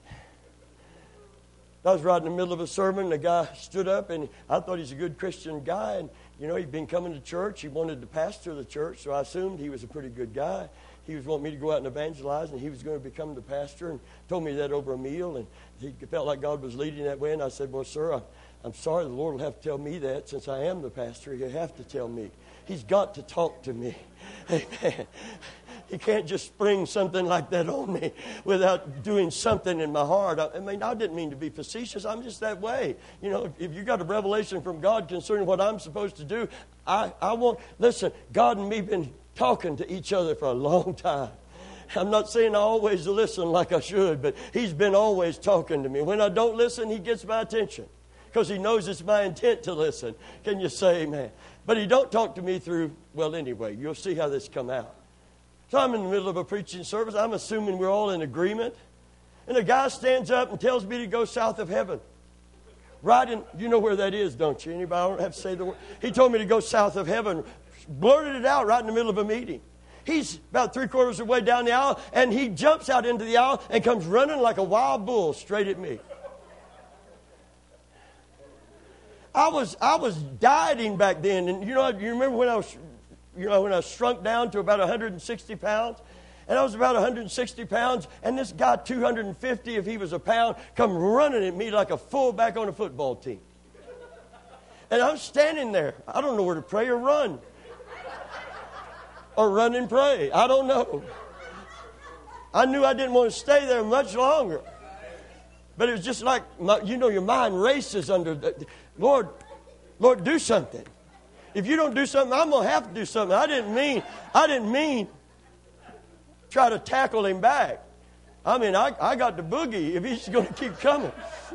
I was right in the middle of a sermon, and the guy stood up, and I thought he's a good Christian guy. And, you know, he'd been coming to church. He wanted to pastor the church, so I assumed he was a pretty good guy. He was wanting me to go out and evangelize, and he was going to become the pastor, and told me that over a meal, and he felt like God was leading that way. And I said, well, sir, I'm, I'm sorry. The Lord will have to tell me that. Since I am the pastor, he'll have to tell me. He's got to talk to me. Amen. He can't just spring something like that on me without doing something in my heart. I, I mean, I didn't mean to be facetious. I'm just that way. You know, if you got a revelation from God concerning what I'm supposed to do, I, I won't. Listen, God and me been talking to each other for a long time. I'm not saying I always listen like I should, but He's been always talking to me. When I don't listen, He gets my attention because He knows it's my intent to listen. Can you say amen? But He don't talk to me through, well, anyway, you'll see how this come out. So I'm in the middle of a preaching service. I'm assuming we're all in agreement. And a guy stands up and tells me to go south of heaven. Right in, you know where that is, don't you? Anybody? I don't have to say the word. He told me to go south of heaven. Blurted it out right in the middle of a meeting. He's about three quarters of the way down the aisle, and he jumps out into the aisle and comes running like a wild bull straight at me. I was I was dieting back then, and you know, you remember when I was, you know, when I shrunk down to about one hundred sixty pounds, and I was about one hundred sixty pounds, and this guy, two hundred fifty if he was a pound, come running at me like a fullback on a football team. And I'm standing there. I don't know where to pray or run. Or run and pray. I don't know. I knew I didn't want to stay there much longer. But it was just like, my, you know, your mind races under, the, Lord, Lord, do something. If you don't do something, I'm going to have to do something. I didn't mean, I didn't mean try to tackle him back. I mean, I, I got the boogie if he's going to keep coming.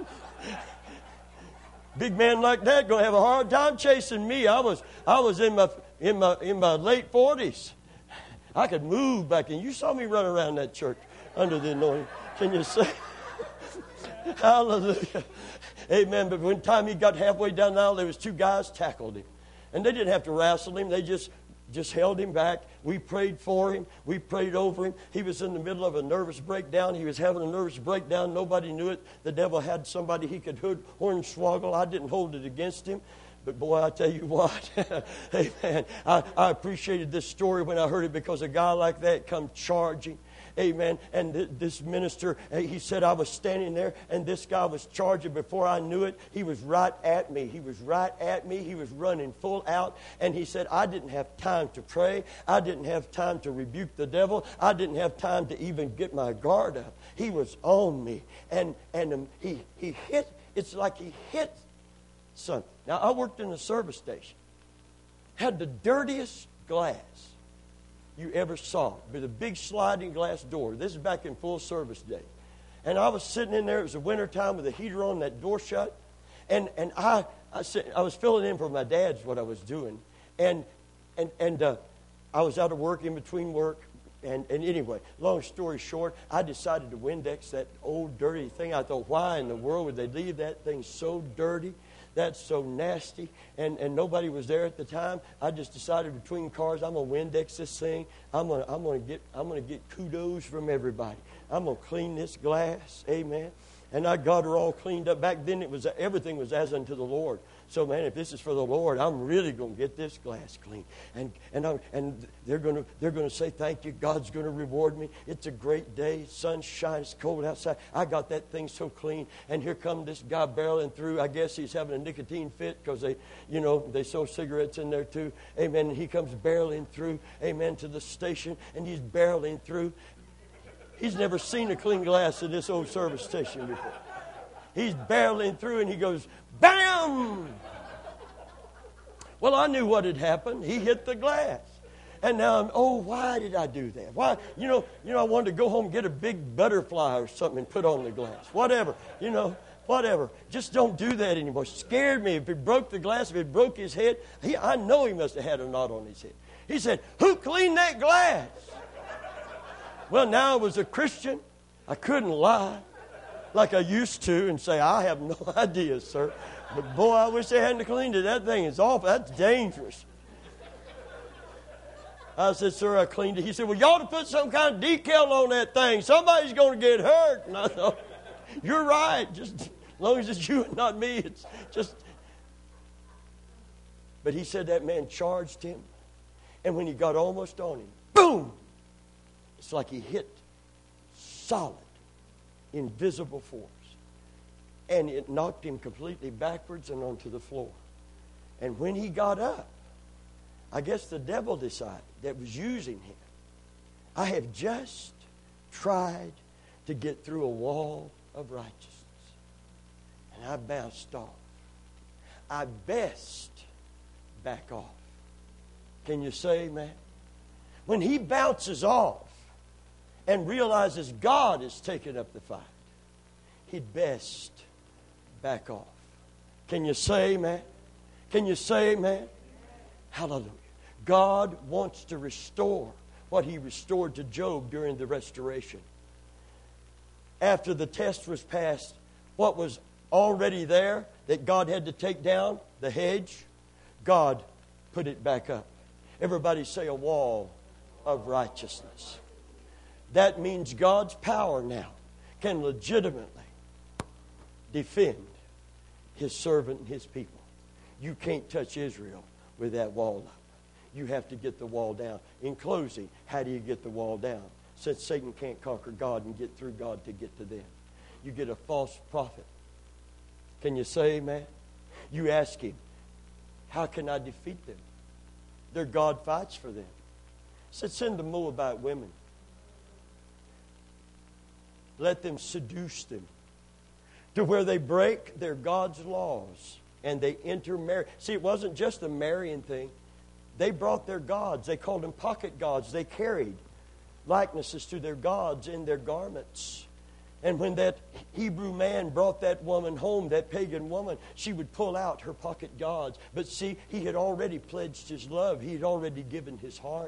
Big man like that going to have a hard time chasing me. I was, I was in my, in my, in my late forties. I could move back in. You saw me run around that church under the anointing. Can you say? Hallelujah. Amen. But when time he got halfway down the aisle, there was two guys tackled him. And they didn't have to wrestle him. They just, just held him back. We prayed for him. We prayed over him. He was in the middle of a nervous breakdown. He was having a nervous breakdown. Nobody knew it. The devil had somebody he could hood, hornswoggle. I didn't hold it against him. But boy, I tell you what, amen, I, I appreciated this story when I heard it because a guy like that come charging. Amen. And th- this minister, he said I was standing there and this guy was charging. Before I knew it, he was right at me. He was right at me. He was running full out. And he said, I didn't have time to pray. I didn't have time to rebuke the devil. I didn't have time to even get my guard up. He was on me. And, and um, he, he hit, it's like he hit something. Now, I worked in a service station. Had the dirtiest glass you ever saw, with a big sliding glass door. This is back in full service day. And I was sitting in there. It was the winter time with the heater on, that door shut. And and I I, sit, I was filling in for my dad's what I was doing. And and and uh, I was out of work, in between work. And, and anyway, long story short, I decided to Windex that old dirty thing. I thought, why in the world would they leave that thing so dirty? That's so nasty. And, and nobody was there at the time. I just decided between cars, I'm going to Windex this thing. I'm going to I'm going to get I'm going to get kudos from everybody. I'm going to clean this glass. Amen. And I got her all cleaned up. Back then, it was everything was as unto the Lord. So, man, if this is for the Lord, I'm really going to get this glass clean. And and I'm, and they're going to they're going to say thank you. God's going to reward me. It's a great day. Sun shines. It's cold outside. I got that thing so clean. And here come this guy barreling through. I guess he's having a nicotine fit because they, you know, they sew cigarettes in there too. Amen. And he comes barreling through. Amen. To the station, and he's barreling through. He's never seen a clean glass at this old service station before. He's barreling through, and he goes, bam! Well, I knew what had happened. He hit the glass. And now I'm, oh, why did I do that? Why? You know, you know, I wanted to go home and get a big butterfly or something and put on the glass. Whatever. You know, whatever. Just don't do that anymore. It scared me. If it broke the glass, if it broke his head, he, I know he must have had a knot on his head. He said, who cleaned that glass? Well, now I was a Christian. I couldn't lie like I used to and say, I have no idea, sir. But boy, I wish they hadn't cleaned it. That thing is awful. That's dangerous. I said, sir, I cleaned it. He said, well, you ought to put some kind of decal on that thing. Somebody's going to get hurt. And I thought, you're right. Just as long as it's you and not me, it's just. But he said that man charged him. And when he got almost on him, boom! It's like he hit solid, invisible force. And it knocked him completely backwards and onto the floor. And when he got up, I guess the devil decided that was using him. I have just tried to get through a wall of righteousness. And I bounced off. I best back off. Can you say amen? When he bounces off and realizes God is taking up the fight, he'd best back off. Can you say amen? Can you say amen? Hallelujah. God wants to restore what he restored to Job during the restoration. After the test was passed, what was already there that God had to take down, the hedge, God put it back up. Everybody say a wall of righteousness. That means God's power now can legitimately defend his servant and his people. You can't touch Israel with that wall up. You have to get the wall down. In closing, how do you get the wall down? Since Satan can't conquer God and get through God to get to them. You get a false prophet. Can you say amen? You ask him, how can I defeat them? Their God fights for them. He said, send the Moabite women. Let them seduce them to where they break their God's laws and they intermarry. See, it wasn't just a marrying thing. They brought their gods. They called them pocket gods. They carried likenesses to their gods in their garments. And when that Hebrew man brought that woman home, that pagan woman, she would pull out her pocket gods. But see, he had already pledged his love. He had already given his heart.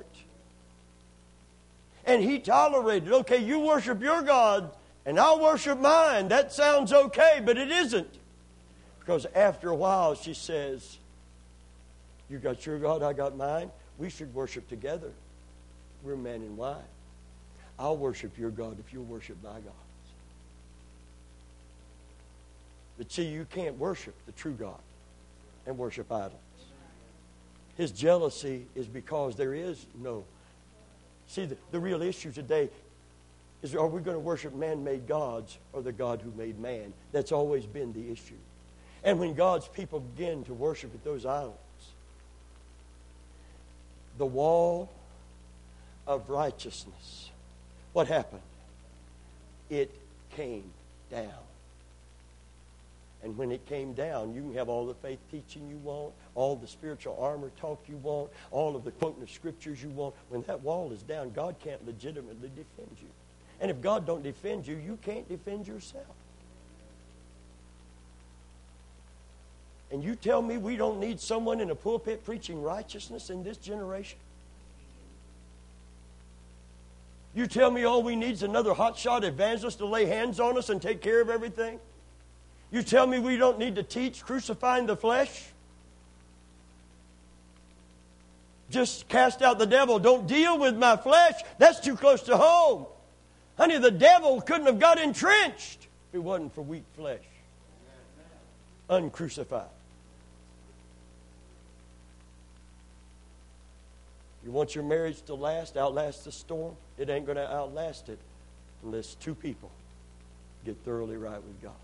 And he tolerated, okay, you worship your God and I'll worship mine. That sounds okay, but it isn't. Because after a while, she says, you got your God, I got mine. We should worship together. We're man and wife. I'll worship your God if you'll worship my God. But see, you can't worship the true God and worship idols. His jealousy is because there is no. See, the, the real issue today is, are we going to worship man-made gods or the God who made man? That's always been the issue. And when God's people begin to worship at those idols, the wall of righteousness, what happened? It came down. And when it came down, you can have all the faith teaching you want, all the spiritual armor talk you want, all of the quoting of scriptures you want. When that wall is down, God can't legitimately defend you. And if God don't defend you, you can't defend yourself. And you tell me we don't need someone in a pulpit preaching righteousness in this generation? You tell me all we need is another hotshot evangelist to lay hands on us and take care of everything? You tell me we don't need to teach crucifying the flesh? Just cast out the devil. Don't deal with my flesh. That's too close to home. Honey, the devil couldn't have got entrenched if it wasn't for weak flesh. Uncrucified. You want your marriage to last, outlast the storm? It ain't going to outlast it unless two people get thoroughly right with God.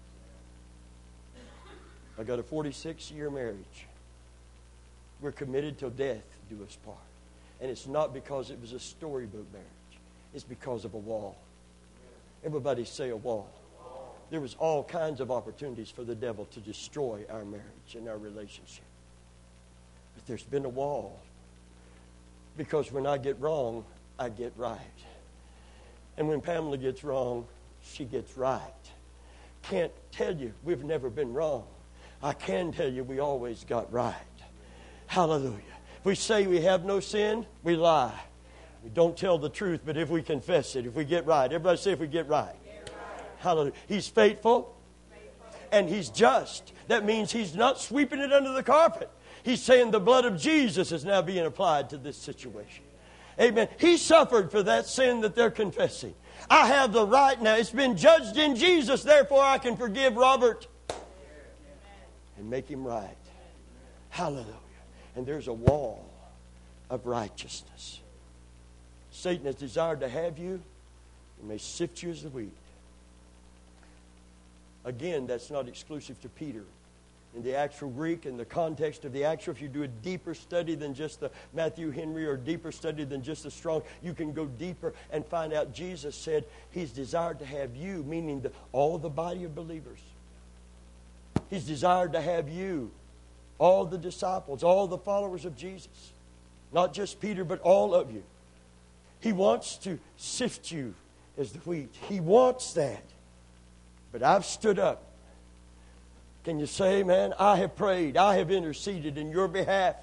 I got a forty-six year marriage. We're committed till death do us part. And it's not because it was a storybook marriage. It's because of a wall. Everybody say a wall. There was all kinds of opportunities for the devil to destroy our marriage and our relationship. But there's been a wall. Because when I get wrong, I get right. And when Pamela gets wrong, she gets right. Can't tell you we've never been wrong. I can tell you we always got right. Hallelujah. If we say we have no sin, we lie. We don't tell the truth, but if we confess it, if we get right. Everybody say if we get right. Get right. Hallelujah. He's faithful, faithful and He's just. That means He's not sweeping it under the carpet. He's saying the blood of Jesus is now being applied to this situation. Amen. He suffered for that sin that they're confessing. I have the right now. It's been judged in Jesus. Therefore, I can forgive Robert and make him right. Hallelujah. And there's a wall of righteousness. Satan has desired to have you. He may sift you as the wheat. Again, that's not exclusive to Peter. In the actual Greek, in the context of the actual, if you do a deeper study than just the Matthew Henry or deeper study than just the Strong, you can go deeper and find out Jesus said He's desired to have you, meaning the, all the body of believers. He's desired to have you, all the disciples, all the followers of Jesus. Not just Peter, but all of you. He wants to sift you as the wheat. He wants that. But I've stood up. Can you say, man, I have prayed, I have interceded in your behalf.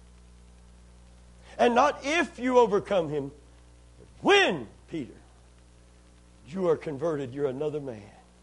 And not if you overcome him, but when, Peter, you are converted, you're another man.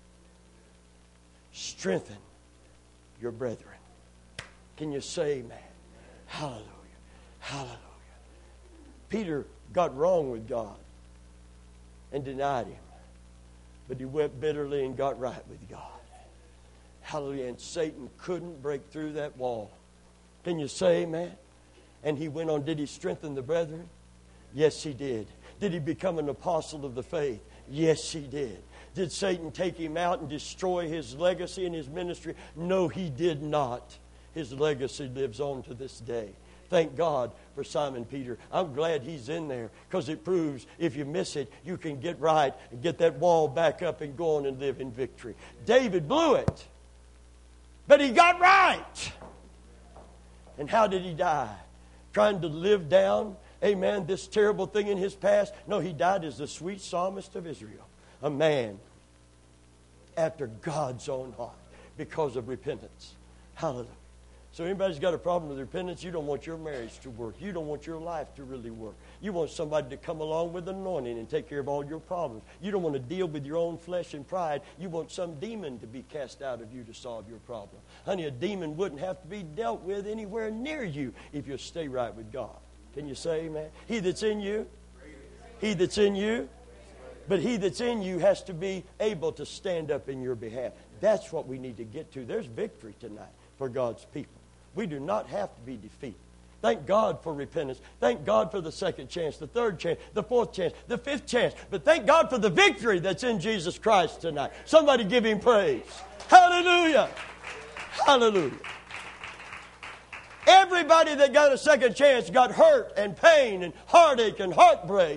Strengthen your brethren. Can you say, man, hallelujah, hallelujah. Peter got wrong with God and denied him. But he wept bitterly and got right with God. Hallelujah. And Satan couldn't break through that wall. Can you say amen? And he went on. Did he strengthen the brethren? Yes, he did. Did he become an apostle of the faith? Yes, he did. Did Satan take him out and destroy his legacy and his ministry? No, he did not. His legacy lives on to this day. Thank God for Simon Peter. I'm glad he's in there because it proves if you miss it, you can get right and get that wall back up and go on and live in victory. David blew it, but he got right. And how did he die? Trying to live down, amen, this terrible thing in his past? No, he died as the sweet psalmist of Israel, a man after God's own heart because of repentance. Hallelujah. So anybody's got a problem with repentance, you don't want your marriage to work. You don't want your life to really work. You want somebody to come along with anointing and take care of all your problems. You don't want to deal with your own flesh and pride. You want some demon to be cast out of you to solve your problem. Honey, a demon wouldn't have to be dealt with anywhere near you if you stay right with God. Can you say amen? He that's in you, he that's in you, but he that's in you has to be able to stand up in your behalf. That's what we need to get to. There's victory tonight for God's people. We do not have to be defeated. Thank God for repentance. Thank God for the second chance, the third chance, the fourth chance, the fifth chance. But thank God for the victory that's in Jesus Christ tonight. Somebody give him praise. Hallelujah. Hallelujah. Everybody that got a second chance got hurt and pain and heartache and heartbreak.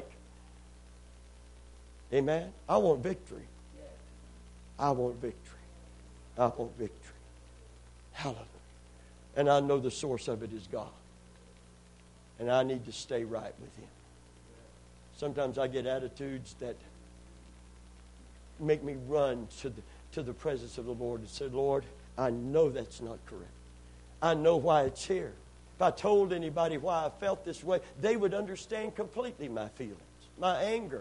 Amen. I want victory. I want victory. I want victory. Hallelujah. And I know the source of it is God. And I need to stay right with him. Sometimes I get attitudes that make me run to the, to the presence of the Lord and say, Lord, I know that's not correct. I know why it's here. If I told anybody why I felt this way, they would understand completely my feelings, my anger.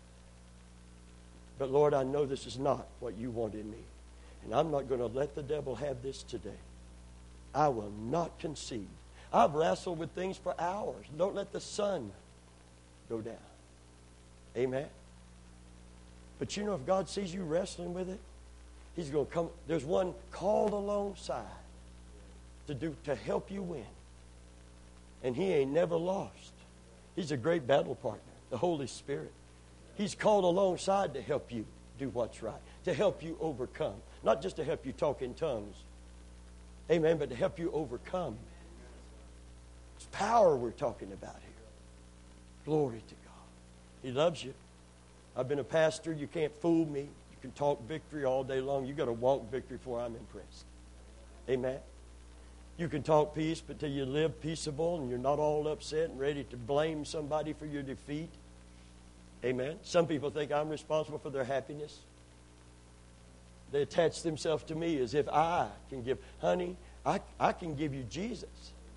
But Lord, I know this is not what you want in me. And I'm not going to let the devil have this today. I will not concede. I've wrestled with things for hours. Don't let the sun go down. Amen. But you know, if God sees you wrestling with it, he's going to come. There's one called alongside to do to help you win. And he ain't never lost. He's a great battle partner, the Holy Spirit. He's called alongside to help you do what's right, to help you overcome. Not just to help you talk in tongues. Amen, but to help you overcome. It's power we're talking about here. Glory to God. He loves you. I've been a pastor. You can't fool me. You can talk victory all day long. You've got to walk victory before I'm impressed. Amen. You can talk peace, but till you live peaceable and you're not all upset and ready to blame somebody for your defeat. Amen. Some people think I'm responsible for their happiness. They attach themselves to me as if I can give. Honey, I, I can give you Jesus.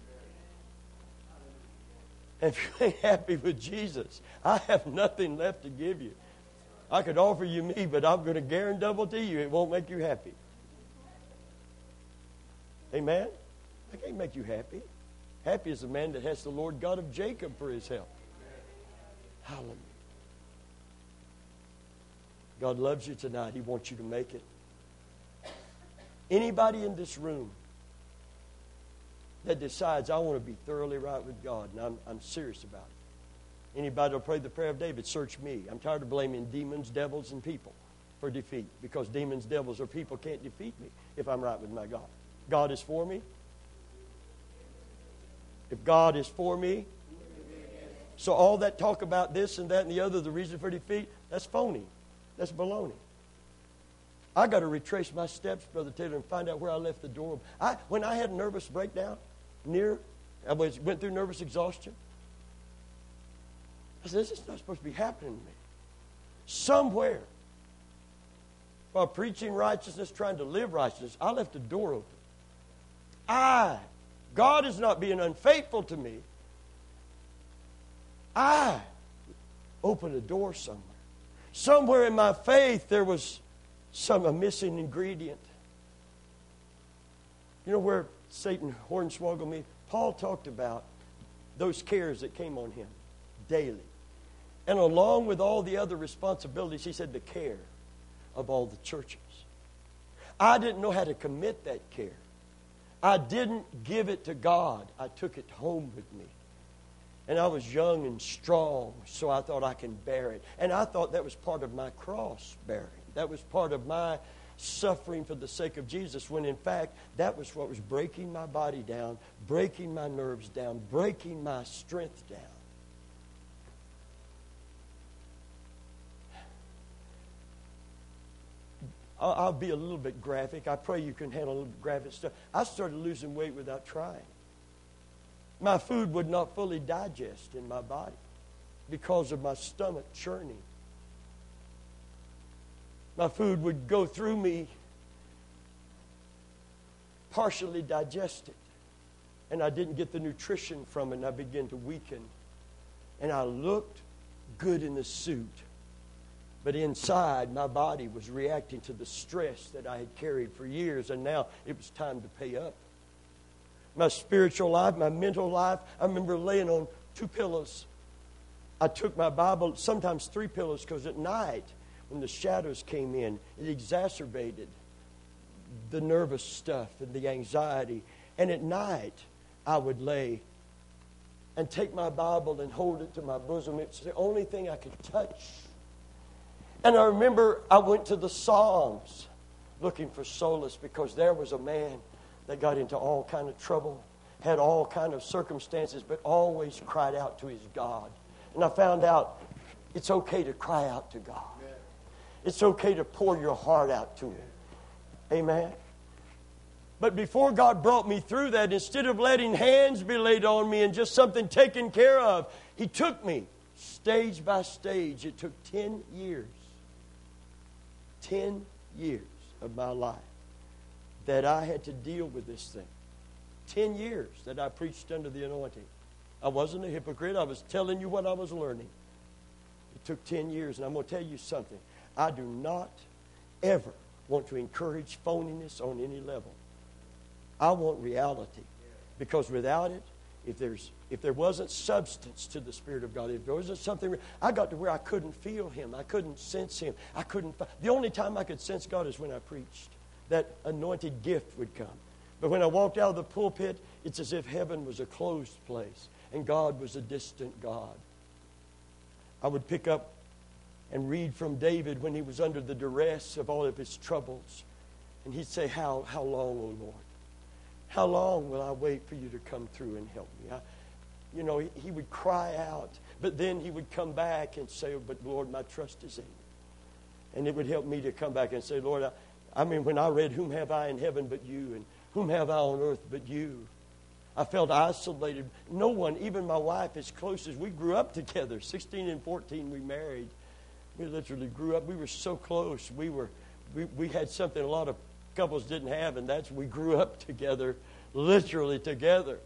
And if you ain't happy with Jesus, I have nothing left to give you. I could offer you me, but I'm going to guarantee double to you it won't make you happy. Amen? I can't make you happy. Happy is the man that has the Lord God of Jacob for his help. Hallelujah. God loves you tonight. He wants you to make it. Anybody in this room that decides, I want to be thoroughly right with God, and I'm, I'm serious about it. Anybody will pray the prayer of David, search me. I'm tired of blaming demons, devils, and people for defeat, because demons, devils, or people can't defeat me if I'm right with my God. God is for me. If God is for me. So all that talk about this and that and the other, the reason for defeat, that's phony. That's baloney. I got to retrace my steps, Brother Taylor, and find out where I left the door. I, when I had a nervous breakdown, near, I was, went through nervous exhaustion, I said, this is not supposed to be happening to me. Somewhere, while preaching righteousness, trying to live righteousness, I left the door open. I, God is not being unfaithful to me. I opened a door somewhere. Somewhere in my faith there was some a missing ingredient. You know where Satan hornswoggled me? Paul talked about those cares that came on him daily. And along with all the other responsibilities, he said the care of all the churches. I didn't know how to commit that care. I didn't give it to God. I took it home with me. And I was young and strong, so I thought I can bear it. And I thought that was part of my cross bearing. That was part of my suffering for the sake of Jesus, when in fact, that was what was breaking my body down, breaking my nerves down, breaking my strength down. I'll, I'll be a little bit graphic. I pray you can handle a little bit graphic stuff. I started losing weight without trying. My food would not fully digest in my body because of my stomach churning. My food would go through me partially digested, and I didn't get the nutrition from it, and I began to weaken. And I looked good in the suit, but inside my body was reacting to the stress that I had carried for years, and now it was time to pay up. My spiritual life, my mental life, I remember laying on two pillows. I took my Bible, sometimes three pillows, because at night, when the shadows came in, it exacerbated the nervous stuff and the anxiety. And at night, I would lay and take my Bible and hold it to my bosom. It's the only thing I could touch. And I remember I went to the Psalms looking for solace, because there was a man that got into all kind of trouble, had all kind of circumstances, but always cried out to his God. And I found out it's okay to cry out to God. It's okay to pour your heart out to Him. Amen. But before God brought me through that, instead of letting hands be laid on me and just something taken care of, He took me stage by stage. It took ten years. Ten years of my life that I had to deal with this thing. Ten years that I preached under the anointing. I wasn't a hypocrite. I was telling you what I was learning. It took ten years, and I'm going to tell you something. I do not ever want to encourage phoniness on any level. I want reality. Because without it, if there's if there wasn't substance to the Spirit of God, if there wasn't something, I got to where I couldn't feel Him. I couldn't sense Him. I couldn't. The only time I could sense God is when I preached. That anointed gift would come. But when I walked out of the pulpit, it's as if heaven was a closed place and God was a distant God. I would pick up and read from David when he was under the duress of all of his troubles. And he'd say, how, how long, O Lord? How long will I wait for you to come through and help me? I, you know, he, he would cry out. But then he would come back and say, oh, but Lord, my trust is in you. And it would help me to come back and say, Lord, I, I mean, when I read, whom have I in heaven but you? And whom have I on earth but you? I felt isolated. No one, even my wife, as close as we grew up together. sixteen and fourteen, we married. We literally grew up. We were so close. We were, we, we had something a lot of couples didn't have, and that's we grew up together, literally together.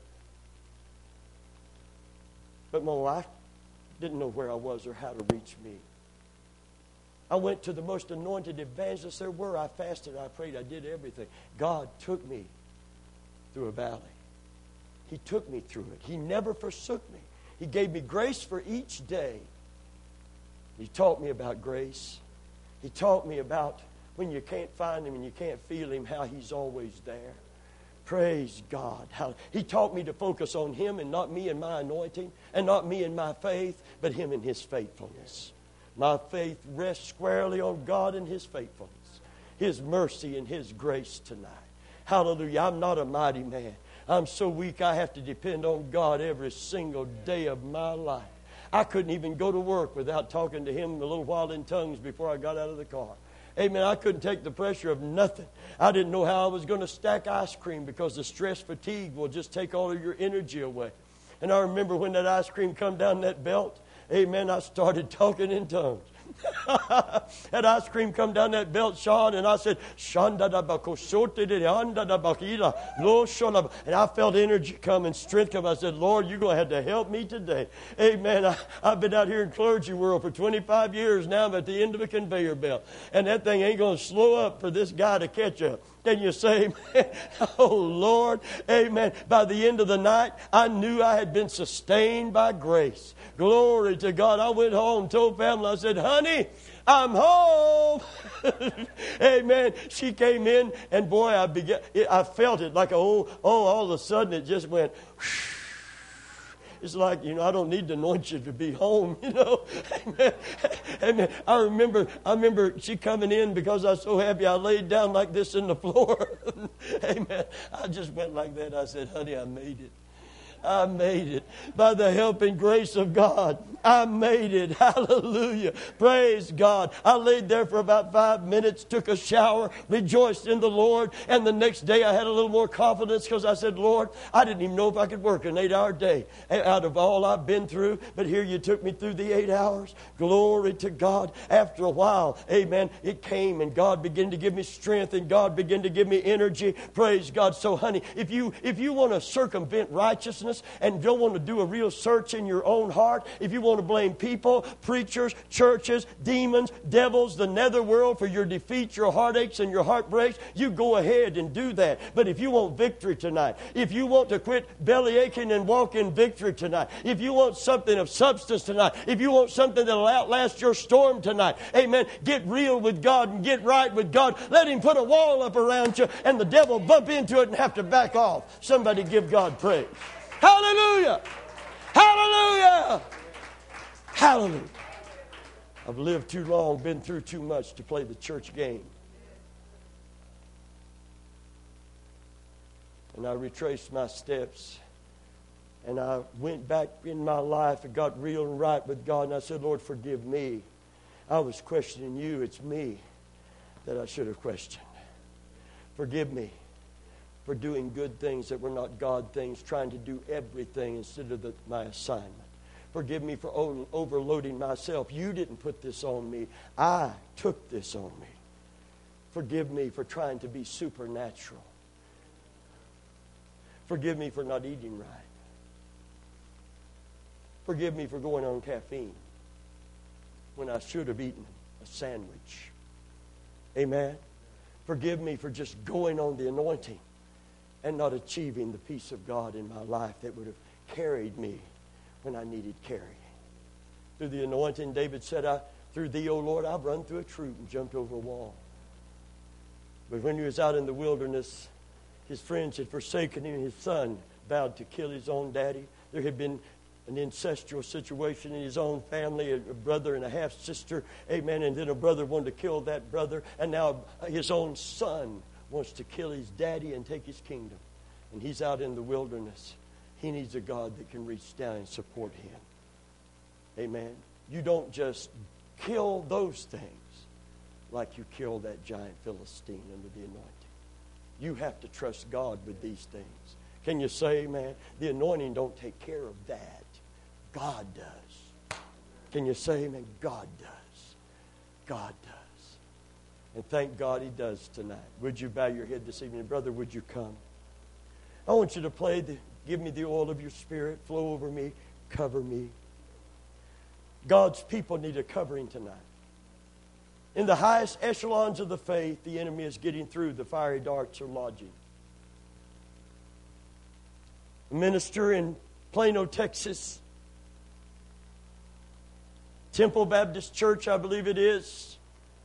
But my wife didn't know where I was or how to reach me. I went to the most anointed evangelists there were. I fasted, I prayed, I did everything. God took me through a valley. He took me through it. He never forsook me. He gave me grace for each day. He taught me about grace. He taught me about when you can't find Him and you can't feel Him, how He's always there. Praise God. How He taught me to focus on Him and not me and my anointing, and not me and my faith, but Him and His faithfulness. My faith rests squarely on God and His faithfulness, His mercy and His grace tonight. Hallelujah. I'm not a mighty man. I'm so weak I have to depend on God every single day of my life. I couldn't even go to work without talking to Him a little while in tongues before I got out of the car. Amen. I couldn't take the pressure of nothing. I didn't know how I was going to stack ice cream because the stress fatigue will just take all of your energy away. And I remember when that ice cream come down that belt, amen, I started talking in tongues. That ice cream come down that belt, Sean, and I said, Shanda da bakosote de anda da bakila, lo shola, and I felt energy come and strength come. I said, Lord, you're going to have to help me today. Amen. I, I've been out here in clergy world for twenty-five years now. I'm at the end of a conveyor belt, and that thing ain't going to slow up for this guy to catch up. Can you say, oh, Lord, amen. By the end of the night, I knew I had been sustained by grace. Glory to God. I went home, told family, I said, honey, I'm home. Amen. She came in, and boy, I began, I felt it like, oh, oh, all of a sudden it just went, whoosh. It's like, you know, I don't need to anoint you to be home, you know. Amen. Amen. I remember, I remember she coming in because I was so happy. I laid down like this in the floor. Amen. I just went like that. I said, honey, I made it. I made it. By the help and grace of God, I made it. Hallelujah. Praise God. I laid there for about five minutes, took a shower, rejoiced in the Lord, and the next day I had a little more confidence because I said, Lord, I didn't even know if I could work an eight-hour day out of all I've been through, but here you took me through the eight hours. Glory to God. After a while, amen, it came and God began to give me strength and God began to give me energy. Praise God. So, honey, if you if you want to circumvent righteousness, and don't want to do a real search in your own heart, if you want to blame people, preachers, churches, demons, devils, the netherworld for your defeats, your heartaches, and your heartbreaks, you go ahead and do that. But if you want victory tonight, if you want to quit belly aching and walk in victory tonight, if you want something of substance tonight, if you want something that will outlast your storm tonight, amen, get real with God and get right with God. Let Him put a wall up around you and the devil bump into it and have to back off. Somebody give God praise. Hallelujah! Hallelujah! Hallelujah! I've lived too long, been through too much to play the church game. And I retraced my steps. And I went back in my life and got real and right with God. And I said, Lord, forgive me. I was questioning you. It's me that I should have questioned. Forgive me for doing good things that were not God things, trying to do everything instead of the, my assignment. Forgive me for o- overloading myself. You didn't put this on me. I took this on me. Forgive me for trying to be supernatural. Forgive me for not eating right. Forgive me for going on caffeine when I should have eaten a sandwich. Amen. Forgive me for just going on the anointing and not achieving the peace of God in my life that would have carried me when I needed carrying. Through the anointing, David said, I, through thee, O Lord, I've run through a troop and jumped over a wall. But when he was out in the wilderness, his friends had forsaken him. His son vowed to kill his own daddy. There had been an incestual situation in his own family, a brother and a half-sister, amen, and then a brother wanted to kill that brother, and now his own son wants to kill his daddy and take his kingdom. And he's out in the wilderness. He needs a God that can reach down and support him. Amen. You don't just kill those things like you kill that giant Philistine under the anointing. You have to trust God with these things. Can you say amen? The anointing don't take care of that. God does. Can you say amen? God does. God does. And thank God He does tonight. Would you bow your head this evening? Brother, would you come? I want you to play, the, give me the oil of your Spirit, flow over me, cover me. God's people need a covering tonight. In the highest echelons of the faith, the enemy is getting through. The fiery darts are lodging. A minister in Plano, Texas, Temple Baptist Church, I believe it is,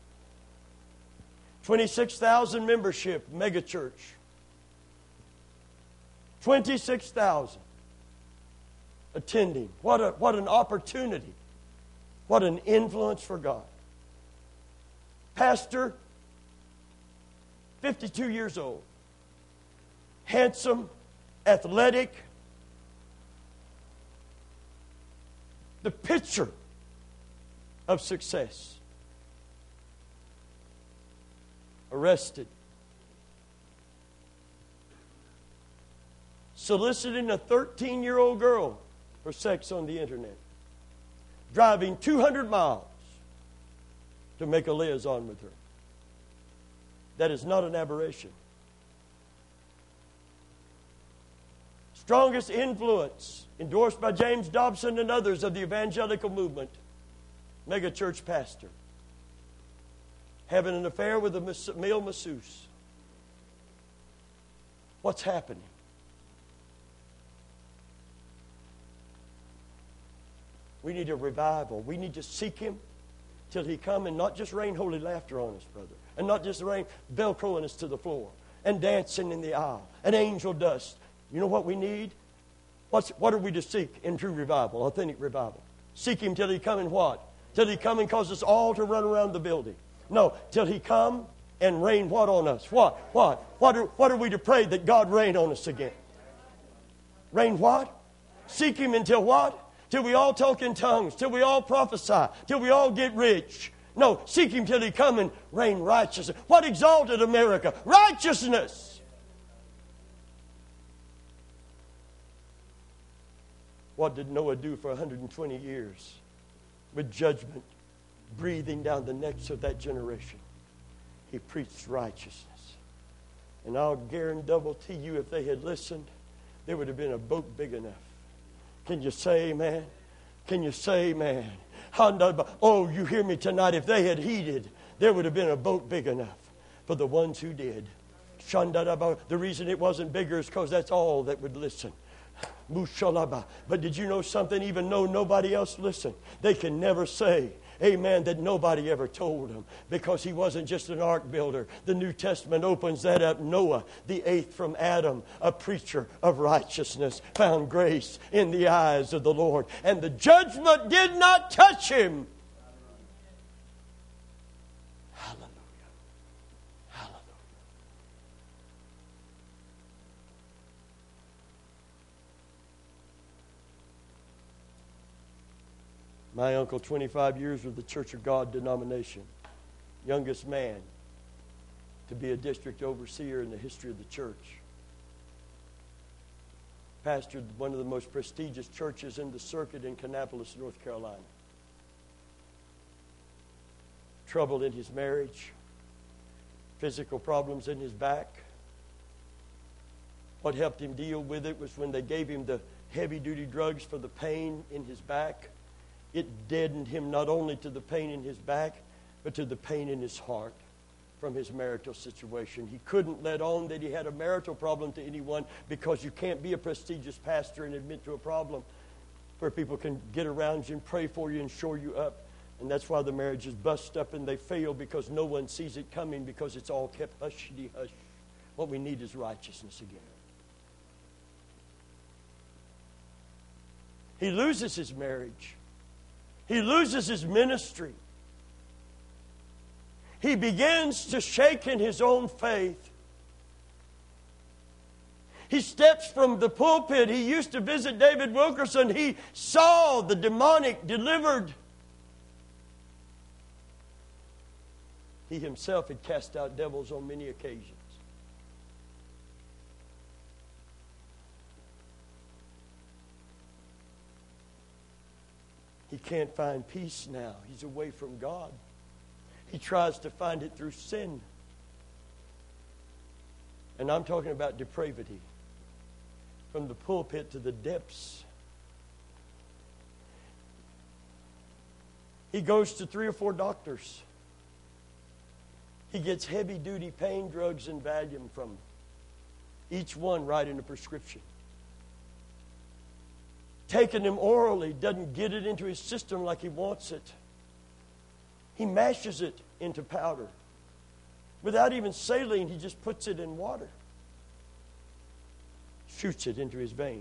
twenty-six thousand membership, mega church. twenty-six thousand attending. What a, what an opportunity. What an influence for God. Pastor, fifty-two years old. handsome, athletic. The picture of success. Arrested. Soliciting a thirteen-year-old girl for sex on the internet. Driving two hundred miles to make a liaison with her. That is not an aberration. Strongest influence, endorsed by James Dobson and others of the evangelical movement, mega church pastor, having an affair with a male masseuse. What's happening? We need a revival. We need to seek Him till He come and not just rain holy laughter on us, brother, and not just rain velcroing us to the floor and dancing in the aisle and angel dust. You know what we need? What's, what are we to seek in true revival, authentic revival? Seek Him till He come and what? Till He come and cause us all to run around the building. No, till He come and rain what on us? What? What? What are, what are we to pray that God rain on us again? Rain what? Seek Him until what? Till we all talk in tongues, till we all prophesy, till we all get rich. No, seek Him till He come and rain righteousness. What exalted America? Righteousness. What did Noah do for one hundred twenty years? With judgment breathing down the necks of that generation. He preached righteousness. And I'll guarantee you, if they had listened, there would have been a boat big enough. Can you say amen? Can you say amen? Oh, you hear me tonight. If they had heeded, there would have been a boat big enough for the ones who did. The reason it wasn't bigger is because that's all that would listen. But did you know something? Even though nobody else listened, they can never say, amen, that nobody ever told them, because he wasn't just an ark builder. The New Testament opens that up. Noah, the eighth from Adam, a preacher of righteousness, found grace in the eyes of the Lord, and the judgment did not touch him. Hallelujah. Hallelujah. My uncle, twenty-five years with the Church of God denomination, youngest man to be a district overseer in the history of the church. Pastored one of the most prestigious churches in the circuit in Kannapolis, North Carolina. Trouble in his marriage, physical problems in his back. What helped him deal with it was when they gave him the heavy-duty drugs for the pain in his back. It deadened him not only to the pain in his back, but to the pain in his heart from his marital situation. He couldn't let on that he had a marital problem to anyone, because you can't be a prestigious pastor and admit to a problem where people can get around you and pray for you and shore you up. And that's why the marriages bust up and they fail, because no one sees it coming, because it's all kept hush-de-hush. What we need is righteousness again. He loses his marriage. He loses his ministry. He begins to shake in his own faith. He steps from the pulpit. He used to visit David Wilkerson. He saw the demonic delivered. He himself had cast out devils on many occasions. He can't find peace now. He's away from God. He tries to find it through sin. And I'm talking about depravity. From the pulpit to the depths. He goes to three or four doctors. He gets heavy-duty pain drugs and Valium from them. Each one writing a prescription. Taking them orally doesn't get it into his system like he wants it. He mashes it into powder. Without even saline, he just puts it in water. Shoots it into his veins.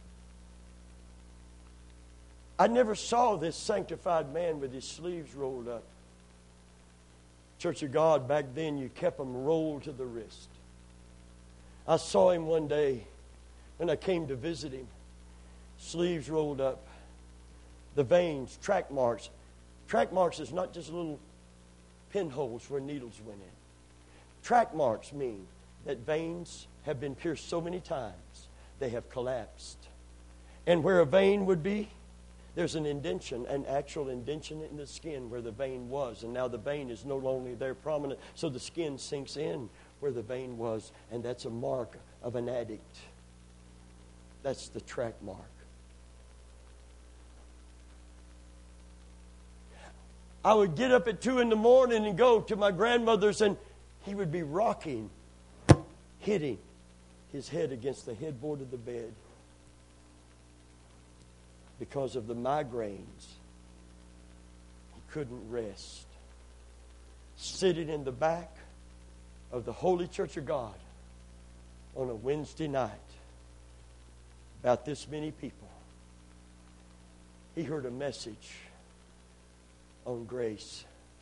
I never saw this sanctified man with his sleeves rolled up. Church of God, back then you kept them rolled to the wrist. I saw him one day when I came to visit him. Sleeves rolled up. The veins, track marks. Track marks is not just little pinholes where needles went in. Track marks mean that veins have been pierced so many times, they have collapsed. And where a vein would be, there's an indention, an actual indention in the skin where the vein was. And now the vein is no longer there prominent, so the skin sinks in where the vein was. And that's a mark of an addict. That's the track mark. I would get up at two in the morning and go to my grandmother's, and he would be rocking, hitting his head against the headboard of the bed because of the migraines. He couldn't rest. Sitting in the back of the Holy Church of God on a Wednesday night, about this many people, he heard a message on grace.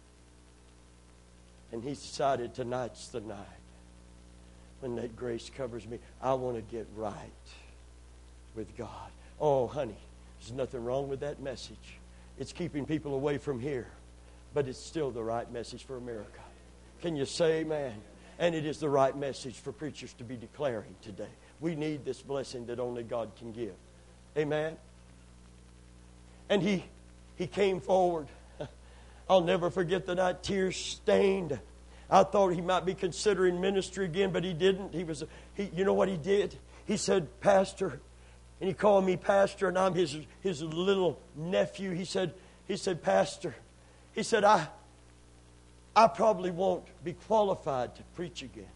And he decided tonight's the night when that grace covers me. I want to get right with God. Oh, honey, there's nothing wrong with that message. It's keeping people away from here, but it's still the right message for America. Can you say amen? And it is the right message for preachers to be declaring today. We need this blessing that only God can give. Amen? And he, he came forward. I'll never forget the night, tears stained. I thought he might be considering ministry again, but he didn't. He was, he, you know what he did? He said, Pastor, and he called me Pastor, and I'm his his little nephew. He said, he said, Pastor, he said, I, I probably won't be qualified to preach again,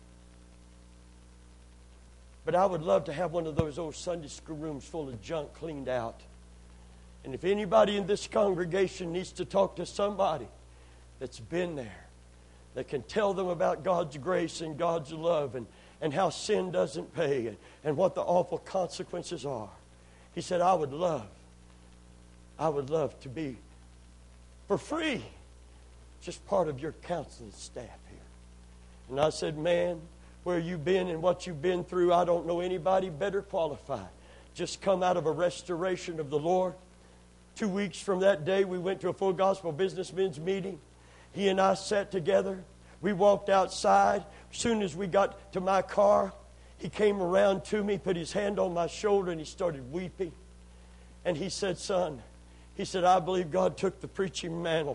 but I would love to have one of those old Sunday school rooms full of junk cleaned out. And if anybody in this congregation needs to talk to somebody that's been there, that can tell them about God's grace and God's love and, and how sin doesn't pay and, and what the awful consequences are, he said, I would love, I would love to be, for free, just part of your counseling staff here. And I said, man, where you've been and what you've been through, I don't know anybody better qualified. Just come out of a restoration of the Lord. Two weeks from that day, we went to a full gospel businessmen's meeting. He and I sat together. We walked outside. As soon as we got to my car, he came around to me, put his hand on my shoulder, and he started weeping. And he said, son, he said, I believe God took the preaching mantle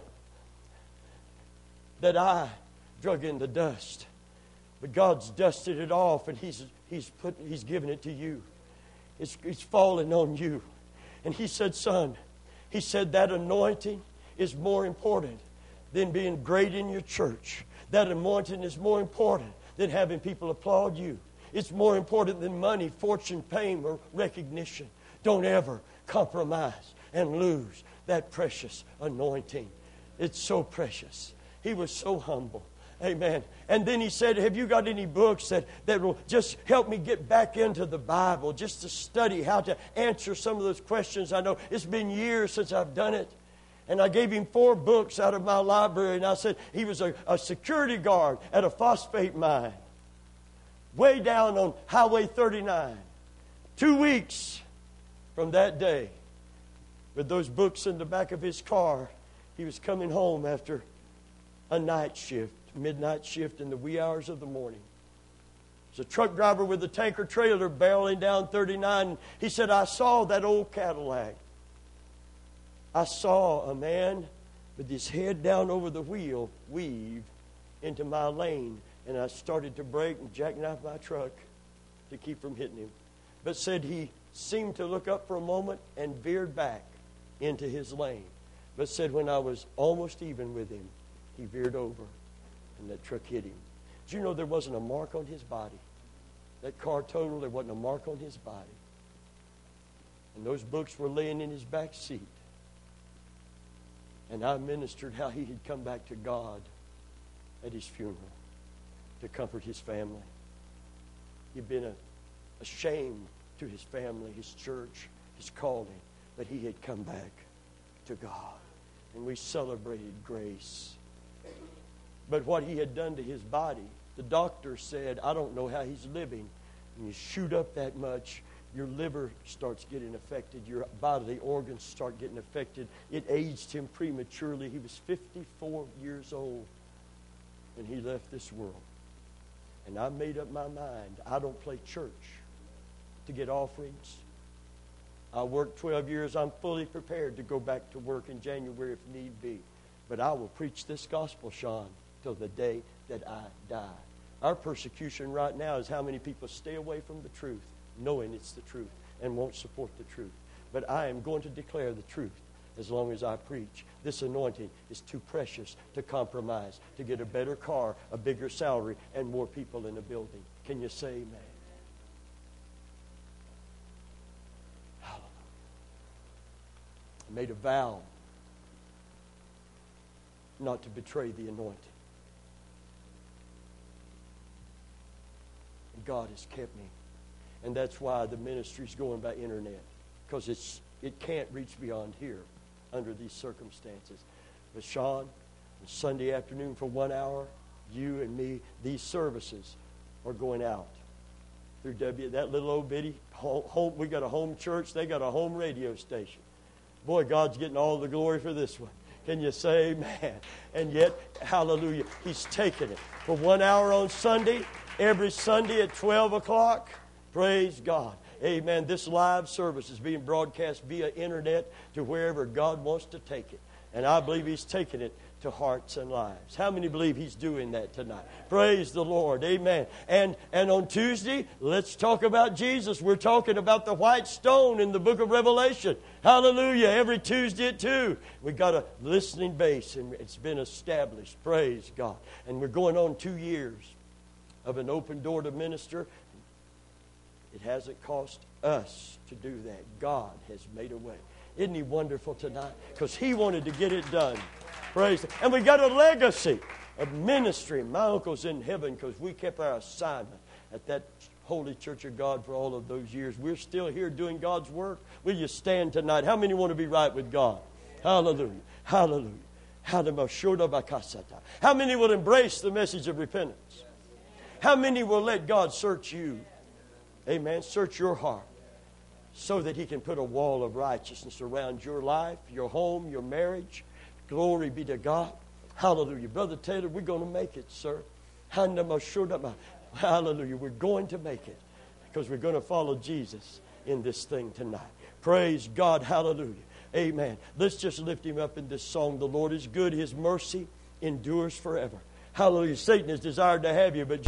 that I drug in the dust. But God's dusted it off, and he's, he's, put, he's given it to you. It's, it's fallen on you. And he said, son, he said that anointing is more important than being great in your church. That anointing is more important than having people applaud you. It's more important than money, fortune, fame, or recognition. Don't ever compromise and lose that precious anointing. It's so precious. He was so humble. Amen. And then he said, have you got any books that, that will just help me get back into the Bible, just to study how to answer some of those questions? I know it's been years since I've done it. And I gave him four books out of my library, and I said he was a, a security guard at a phosphate mine way down on Highway thirty-nine. Two weeks from that day, with those books in the back of his car, he was coming home after a night shift, midnight shift in the wee hours of the morning. There's a truck driver with a tanker trailer barreling down thirty-nine. He said, I saw that old Cadillac. I saw a man with his head down over the wheel weave into my lane, and I started to brake and jackknife my truck to keep from hitting him. But said he seemed to look up for a moment and veered back into his lane. But said when I was almost even with him, he veered over and that truck hit him. Did you know there wasn't a mark on his body? That car totaled, there wasn't a mark on his body. And those books were laying in his back seat. And I ministered how he had come back to God at his funeral to comfort his family. He'd been a, a shame to his family, his church, his calling, but he had come back to God. And we celebrated grace. But what he had done to his body, the doctor said, I don't know how he's living, When you shoot up that much, your liver starts getting affected. Your bodily organs start getting affected. It aged him prematurely. He was fifty-four years old when he left this world. And I made up my mind. I don't play church to get offerings. I worked twelve years. I'm fully prepared to go back to work in January if need be. But I will preach this gospel, Sean, till the day that I die. Our persecution right now is how many people stay away from the truth, knowing it's the truth, and won't support the truth. But I am going to declare the truth as long as I preach. This anointing is too precious to compromise, to get a better car, a bigger salary, and more people in the building. Can you say amen? Hallelujah. I made a vow not to betray the anointing. And God has kept me. And that's why the ministry's going by internet, because it's it can't reach beyond here under these circumstances. But Sean, Sunday afternoon for one hour, you and me, these services are going out through W. That little old bitty home, home. We got a home church. They got a home radio station. Boy, God's getting all the glory for this one. Can you say amen? And yet, hallelujah, He's taken it for one hour on Sunday, every Sunday at twelve o'clock. Praise God. Amen. This live service is being broadcast via internet to wherever God wants to take it. And I believe He's taking it to hearts and lives. How many believe He's doing that tonight? Praise the Lord. Amen. And, and on Tuesday, let's talk about Jesus. We're talking about the white stone in the book of Revelation. Hallelujah. Every Tuesday at two. We got a listening base, and it's been established. Praise God. And we're going on two years of an open door to minister. It hasn't cost us to do that. God has made a way. Isn't He wonderful tonight? Because He wanted to get it done. Praise Him. And we got a legacy of ministry. My uncle's in heaven because we kept our assignment at that Holy Church of God for all of those years. We're still here doing God's work. Will you stand tonight? How many want to be right with God? Hallelujah. Hallelujah. How many will embrace the message of repentance? How many will let God search you? Amen. Search your heart so that He can put a wall of righteousness around your life, your home, your marriage. Glory be to God. Hallelujah. Brother Taylor, we're going to make it, sir. Hallelujah. We're going to make it because we're going to follow Jesus in this thing tonight. Praise God. Hallelujah. Amen. Let's just lift Him up in this song. The Lord is good. His mercy endures forever. Hallelujah. Satan has desired to have you, but